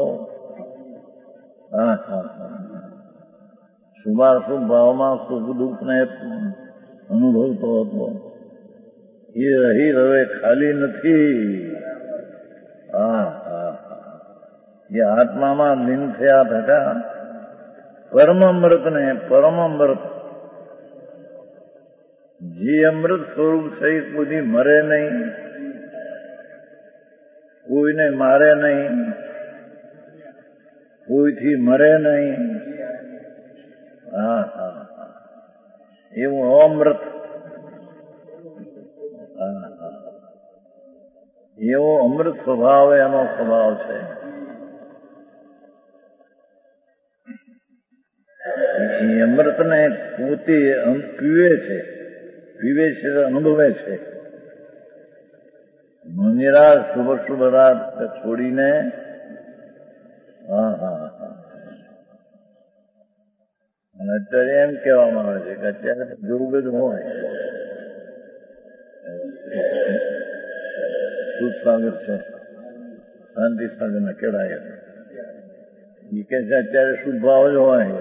A: હા હા હા શુભાશુભ ભાવમાં સુખ દુઃખને અનુભવતો હતો એ રહી હવે ખાલી નથી હા હા એ આત્મામાં લીન થયા થતા પરમ અમૃતને પરમ અમૃત જે અમૃત સ્વરૂપ છે એ કોઈ મરે નહીં કોઈને મારે નહીં કોઈથી મરે નહીં હા હા એવું અમૃત હા હા એવો અમૃત સ્વભાવ એનો સ્વભાવ છે એ અમૃતને પોતે પીવે છે પીવે છે અનુભવે છે મંદિરા શુભ શુભ રાત છોડીને હા હા હા અને અત્યારે એમ કહેવામાં આવે છે કે અત્યારે જોવું બધું હોય સુખ સાગર છે શાંતિ સાગર ના કેળાય એ કે છે અત્યારે શુભ ભાવ જ હોય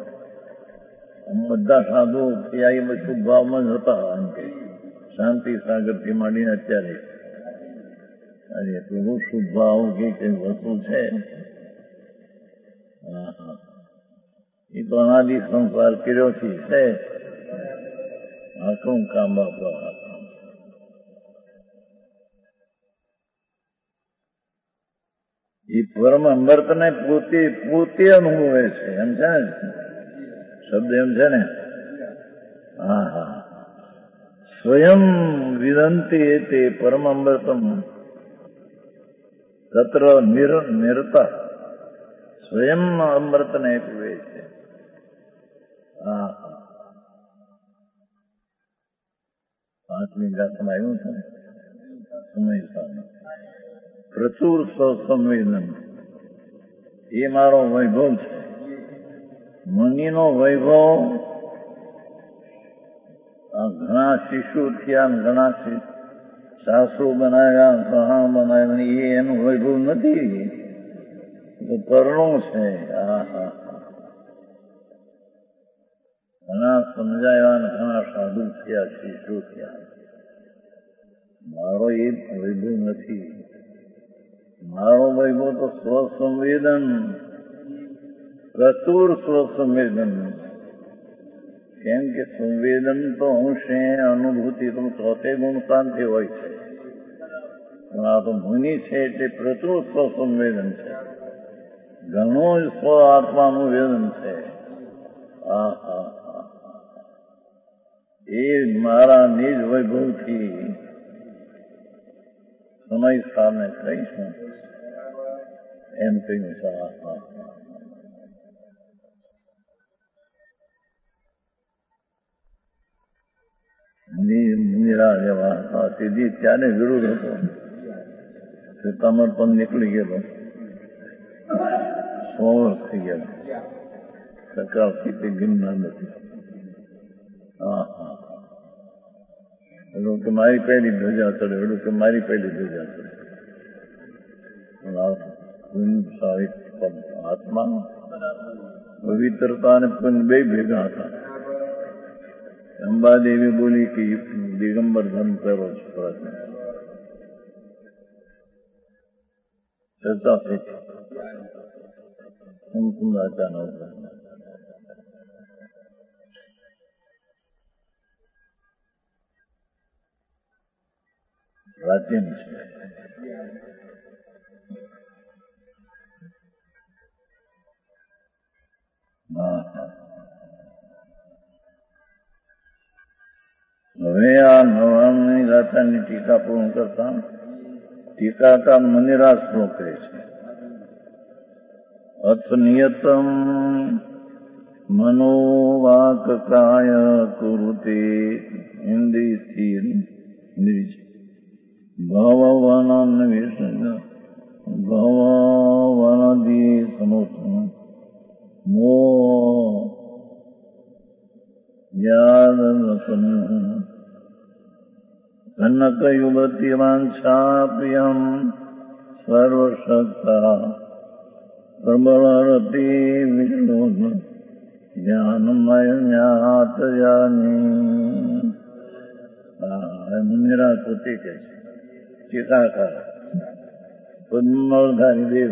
A: બધા સાધુ થયા શુભ ભાવમાં જ હતા એમ કે શાંતિ સાગર થી માંડીને અત્યારે અરે પ્રભુ શુભ ભાવ કે કઈ વસ્તુ છે હા હા એ તો અનાદિ સંસાર કર્યો છે આખું કામ બાપા એ પરમ અમૃતને પોતે પોતે અનુભવે છે એમ છે ને શબ્દ એમ છે ને હા હા સ્વયં વિદંતી તે પરમ અમૃતમ તત્ર નિરતા સ્વયં અમૃતને પીવે છે હા હા પાંચમી ગાથામાં આવ્યું છે ને સમય સામે પ્રચુર સ્વસંવેદન એ મારો વૈભવ છે મનીનો વૈભવ આ ઘણા શિશુ થયા ઘણા સાસુ બનાવ્યા કહા બનાવ્યા એ એનું વૈભવ નથી તો પરણું છે હા હા ઘણા સમજાયા ને ઘણા સાધુ થયા શિશુ થયા મારો એ વૈભવ નથી મારો વૈભવ તો સ્વસંવેદન પ્રચુર સ્વસંવેદન કેમ કે સંવેદન તો અંશે અનુભૂતિ તો ચોથે ગુણતાંથી હોય છે પણ આ તો મુનિ છે એટલે પ્રચુર સ્વસંવેદન છે ઘણું જ સ્વ આત્માનું વેદન છે હા હા હા એ મારા નિજ વૈભવથી સમય સામે કહીશું એમ કહ્યું છે હા હા નિરા જેવા હતા સીધી ત્યારે વિરોધ હતો સમર્પણ નીકળી ગયેલો સો વર્ષ થઈ ગયા સકાળ સ્થિતિ ગિરનાર નથી હા હા એનું કે મારી પહેલી ધ્વજા ચડે, એનું કે મારી પહેલી ધ્વજા ચડે. આત્મા પવિત્રતા અને પુણ્ય બે ભેગા હતા. અંબાદેવી બોલી કે દિગંબર ધર્મ કરો છો, પ્રશ્ન ચર્ચા થઈ છે. કુમકુંદ અચાનક પ્રાચીન છે. હવે આ નવાણની ગાથાની ટીકા પૂર્ણ કરતા ટીકાકાર મનિરા શ્લોક કરે છે. અથ નિયતમ મનોવાક કાય કુરુતે ઇન્દ્રિય નિજ ભવવન વિષય ભવવનદી સમોત્તમ મો યાદ કનક યુવતી વાંછાપ્યમ સર્વશક્તા પ્રબળરતી વિષ્ણુ જ્ઞાનમય જ્ઞાતયાની. મુનિરા પોતે કહે છે, ટીકાકાર પદ્મધારી દેવ.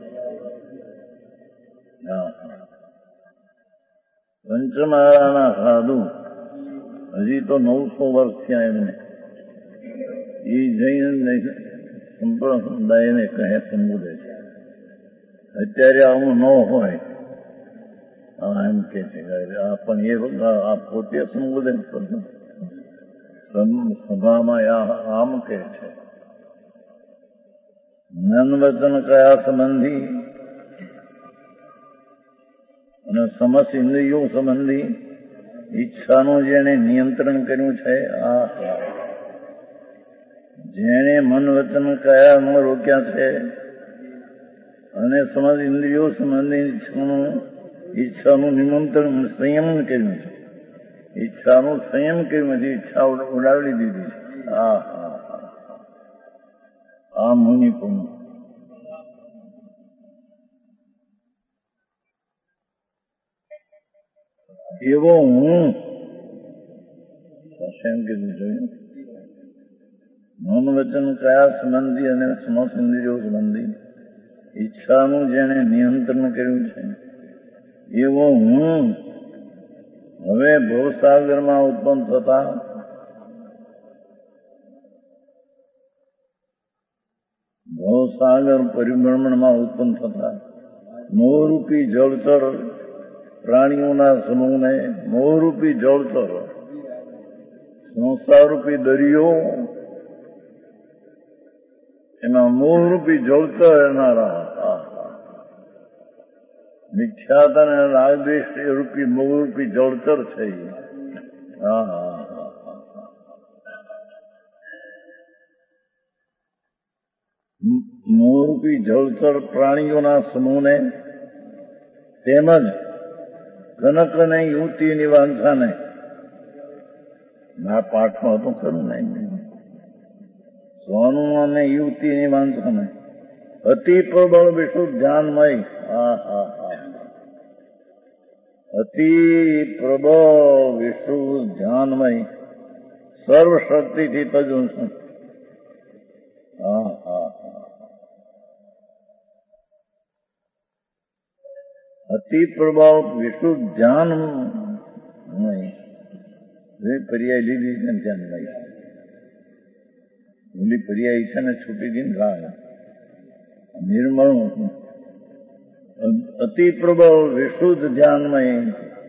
A: પંચમાળાના સાધુ હજી તો નવસો વર્ષ થયા એમને. એ જૈન સંપૂર્ણ સમુદાયને કહે સંબોધે છે. અત્યારે આવું ન હોય એમ કે છે. આ પણ એ આ પોતે સંબોધન કરતો સભામાં આમ કે છે, મન વચન કયા સંબંધી અને સમસ્ત ઇન્દ્રિયો સંબંધી ઈચ્છાનું જેને નિયંત્રણ કર્યું છે, આ જેને મન વચન કયામાં રોક્યા છે અને સમસ્ત ઇન્દ્રિયો સંબંધી ઈચ્છાનું ઈચ્છાનું નિમંત્રણ સંયમ કર્યું છે. ઈચ્છાનું સંયમ કર્યું નથી, ઈચ્છા ઉડાવી દીધી છે. આ આ મુનિ પુણ્ય. એવો હું એમ કીધું જોયું. મન વચન કયા સંબંધી અને સમસ્ત ઇન્દ્રિયો સંબંધી ઈચ્છાનું જેને નિયંત્રણ કર્યું છે, એવો હું હવે ભવસાગરમાં ઉત્પન્ન થતા ભવસાગર પરિભ્રમણમાં ઉત્પન્ન થતા મોહરૂપી જળચર પ્રાણીઓના સમૂહને, મોહરૂપી જળચર સંસારરૂપી દરિયો, એમાં મોહરૂપી જળચર રહેનારા મિથ્યાતા અને રાગદ્વેષ રૂપી મોહરૂપી જળચર છે. હા મોહરૂપી જળચર પ્રાણીઓના સમૂહને તેમજ કનક અને યુવતીની વાંછાને. આ પાઠમાં તો ખરું નહીં. સોનું અને યુવતીની વાંછાને અતિ પ્રબળ વિશુદ્ધ ધ્યાનમય. હા હા હા અતિ પ્રબળ વિશુદ્ધ ધ્યાનમય સર્વશક્તિથી તજું છું. હા હા અતિ પ્રભાવ વિશુદ્ધ ધ્યાન નહીં. પર્યાય લીધી છે ને ધ્યાન લઈ ઓલી પર્યાય છે ને છૂટી ગઈ ને રાહ નિર્મળ અતિ પ્રબળ વિશુદ્ધ ધ્યાનમય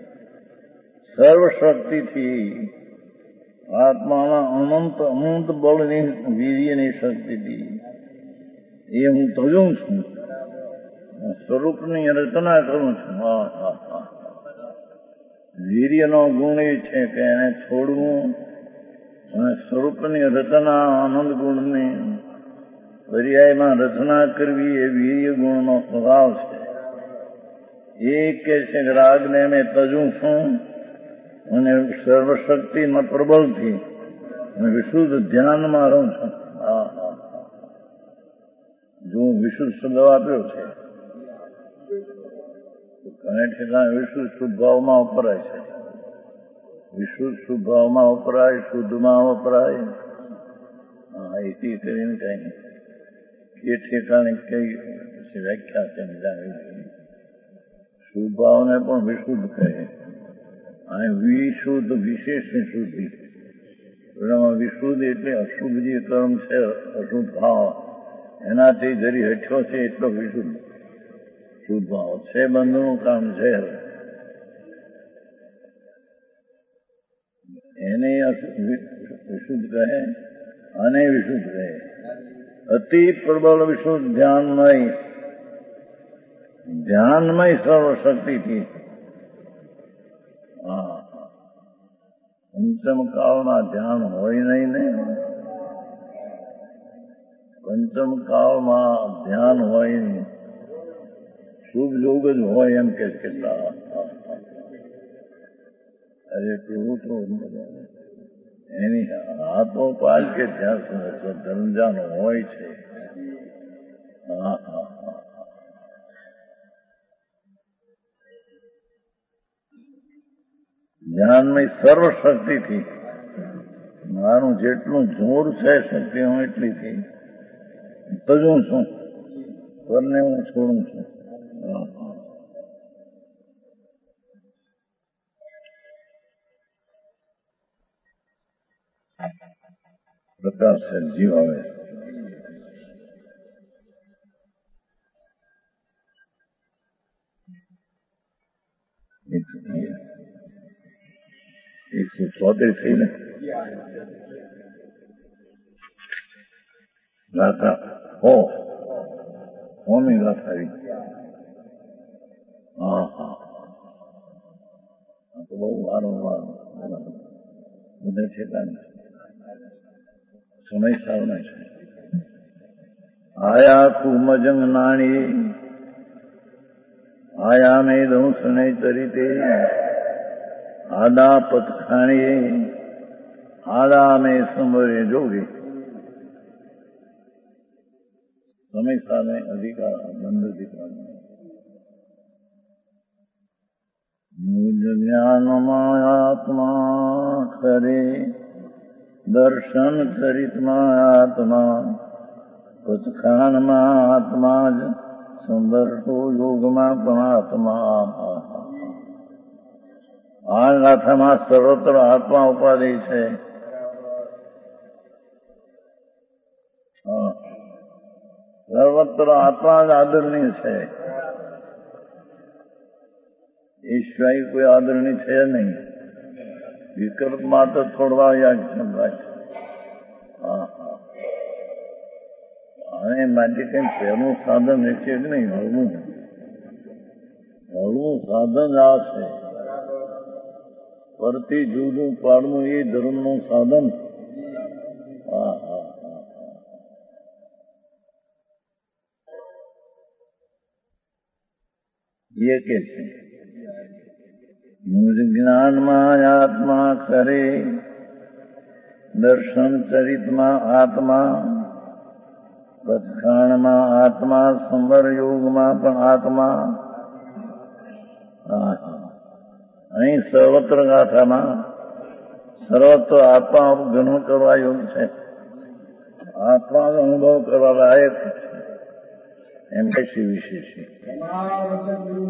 A: સર્વશક્તિથી આત્માના અનંત અનંત બળની વીર્યની શક્તિથી એ હું તજું છું. સ્વરૂપની રચના કરું છું. હા હા હા વીર્યનો ગુણ એ છે કે એને છોડવું અને સ્વરૂપની રચના આનંદ ગુણની પર્યાયમાં રચના કરવી એ વીર્ય ગુણનો સ્વભાવ છે. એ કે છે કે રાગને મેં તજું છું અને સર્વશક્તિના પ્રબળથી અને વિશુદ્ધ ધ્યાનમાં રહું છું. હા હા જો વિશુદ્ધ શબ્દ આપ્યો છે ઘણા ઠેકાણે વિશુદ્ધ શુદ્ધ ભાવમાં વપરાય છે. વિશુદ્ધ શુદ્ધ ભાવમાં વપરાય, શુદ્ધમાં વપરાય. હા એથી કરીને કઈ એ ઠેકાણે કઈ વ્યાખ્યા છે જાણવી. શુદ્ધ ભાવને પણ વિશુદ્ધ કહે. અને વિશુદ્ધ વિશેષ શુદ્ધિ. એનામાં વિશુદ્ધ એટલે અશુભ જે કર્મ છે, અશુદ્ધ ભાવ એનાથી જરી હઠ્યો છે એટલો વિશુદ્ધ શુદ્ધ ભાવ છે. બંધનું કામ છે એને વિશુદ્ધ કહે અને વિશુદ્ધ કહે. અતિ પ્રબળ વિશુદ્ધ ધ્યાનમય ધ્યાનમય સર્વશક્તિથી. હા પંચમ કાળમાં ધ્યાન હોય નહીં ને. પંચમ કાળમાં ધ્યાન હોય નહીં, શુભ યોગ જ હોય એમ કે કેટલા. અરે કેવું તો એની હાથો પાલ કે ત્યાં ધનજાનો હોય છે. હા હા હા ધ્યાનમય સર્વશક્તિથી. મારું જેટલું જોર છે શક્તિ હું એટલીથી તજું છું, પરને હું છોડું છું. પ્રકાશ છે જીવ આવે. એકસો ચોત્રીસ થઈ ને ગાથા હો હોમી ગાથા આવી. હા હા તો બહુ વારંવાર બધા ઠેકાને સમય સાવના છે. આયા કુમજંગ નાણી આયા મેં દંસને ચરિતે આદા પથખાણીએ આદા મેં સંવરે જોગે. સમય સામે અધિકાર બંધ અધિકાર મુજ જ્ઞાનમાં આત્મા ખરે દર્શન ચરિતમાં આત્મા પથખાનમાં આત્મા જ સંદર્શો યોગમાં પણ આત્મા. આ ગાથામાં સર્વત્ર આત્મા ઉપાધિ છે. સર્વત્ર આત્મા જ આદરણીય છે. એ સિવાય કોઈ આદરણી છે નહીં. વિકલ્પમાં તો છોડવા યાદ સંભાય. હા હા અને માટે કઈ પહેલું સાધન છે કે નહીં. હળવું હળવું સાધન આ છે. પરથી જુદું પાડવું એ ધર્મનું સાધન. હા હા હા એ કે છે મુજ જ્ઞાનમાં આત્મા ખરે દર્શન ચરિતમાં આત્મા પથખાણમાં આત્મા સંવર યોગમાં પણ આત્મા. હા અહીં સર્વત્ર ગાથામાં સર્વત્ર આત્મા ઘણું કરવા યોગ છે. આત્માનો અનુભવ કરવા લાયક છે એમ કશી વિશેષ.